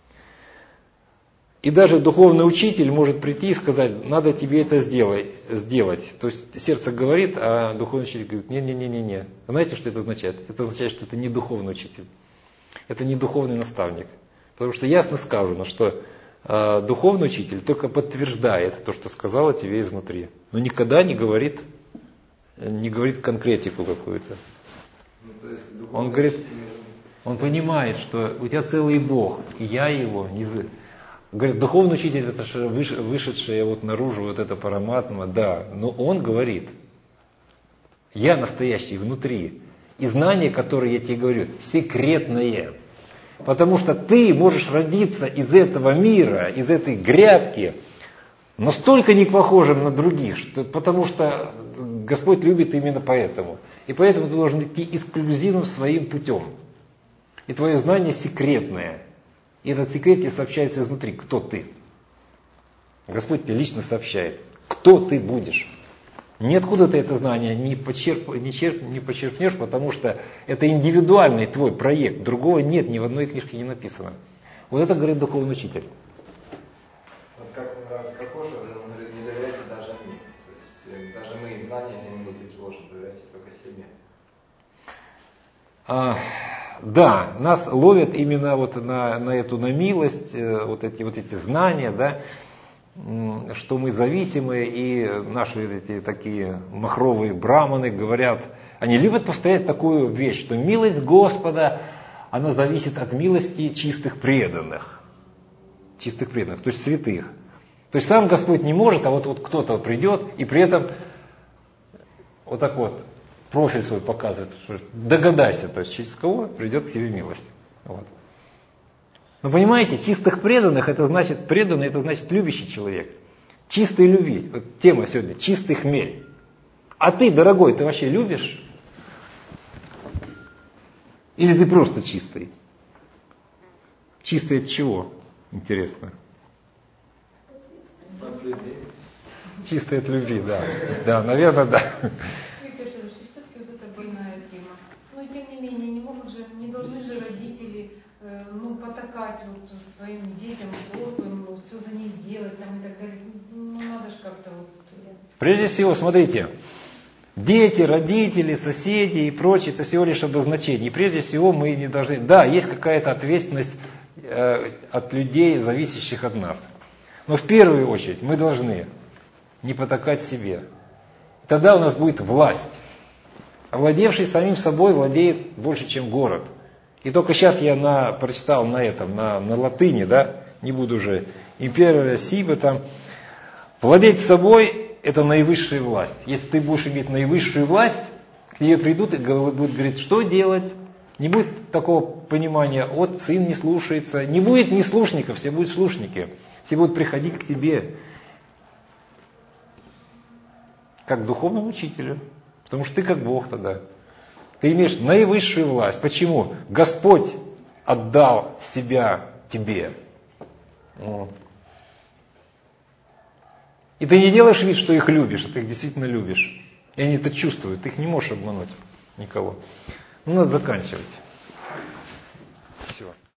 Speaker 1: И даже духовный учитель может прийти и сказать, надо тебе это сделать. сделать. То есть сердце говорит, а духовный учитель говорит, не-не-не-не. Знаете, что это означает? Это означает, что это не духовный учитель. Это не духовный наставник. Потому что ясно сказано, что э, духовный учитель только подтверждает то, что сказала тебе изнутри. Но никогда не говорит, не говорит конкретику какую-то.
Speaker 2: Ну, то есть,
Speaker 1: он говорит, он понимает, что у тебя целый Бог, и я его не... Говорит, духовный учитель, это же вышедшая вот наружу вот эта параматма, да, но он говорит, я настоящий внутри, и знание, которое я тебе говорю, секретное, потому что ты можешь родиться из этого мира, из этой грядки, настолько не похожим на других, что, потому что Господь любит именно поэтому, и поэтому ты должен идти эксклюзивным своим путем, и твое знание секретное. И этот секрет тебе сообщается изнутри, кто ты. Господь тебе лично сообщает, кто ты будешь. Ниоткуда ты это знание не, почерп, не, черп, не почерпнешь, потому что это индивидуальный твой проект. Другого нет, ни в одной книжке не написано. Вот это говорит духовный учитель.
Speaker 2: Вот как Кокоша, он говорит, не доверяйте даже мне. То есть даже мои знания не могут быть ложью, доверяйте только себе.
Speaker 1: А, да, нас ловят именно вот на, на эту на милость, вот эти, вот эти знания, да, что мы зависимы, и наши эти такие махровые браманы говорят, они любят повторять такую вещь, что милость Господа, она зависит от милости чистых преданных. Чистых преданных, то есть святых. То есть сам Господь не может, а вот, вот кто-то придет и при этом вот так вот профиль свой показывает, что догадайся, то есть через кого придет к тебе милость. Вот. Но понимаете, чистых преданных, это значит, преданный, это значит любящий человек. Чистый любить. Вот тема сегодня, чистый хмель. А ты, дорогой, ты вообще любишь? Или ты просто чистый? Чистый от чего? Интересно. чисто от любви, да. Да, наверное, да.
Speaker 4: Виктор Федорович, все-таки вот эта больная тема. Но тем не менее, не могут же, не должны же родители э, ну, потакать вот своим детям, взрослым, ну, все за них делать там и так далее. Ну, надо же как-то вот...
Speaker 1: Прежде всего, смотрите, дети, родители, соседи и прочее, это всего лишь обозначение. И прежде всего мы не должны... Да, есть какая-то ответственность э, от людей, зависящих от нас. Но в первую очередь мы должны не потакать себе. Тогда у нас будет власть. Овладевший самим собой владеет больше, чем город. И только сейчас я на, прочитал на этом, на, на латыни, да, не буду уже, империя сиба там. Владеть собой – это наивысшая власть. Если ты будешь иметь наивысшую власть, к тебе придут и будут говорить, что делать. Не будет такого понимания, вот сын не слушается. Не будет неслушников, все будут слушники. Все будут приходить к тебе как к духовному учителю. Потому что ты как Бог тогда. Ты имеешь наивысшую власть. Почему? Господь отдал себя тебе. Вот. И ты не делаешь вид, что их любишь, а ты их действительно любишь. И они это чувствуют. Ты их не можешь обмануть никого. Ну, надо заканчивать. Все.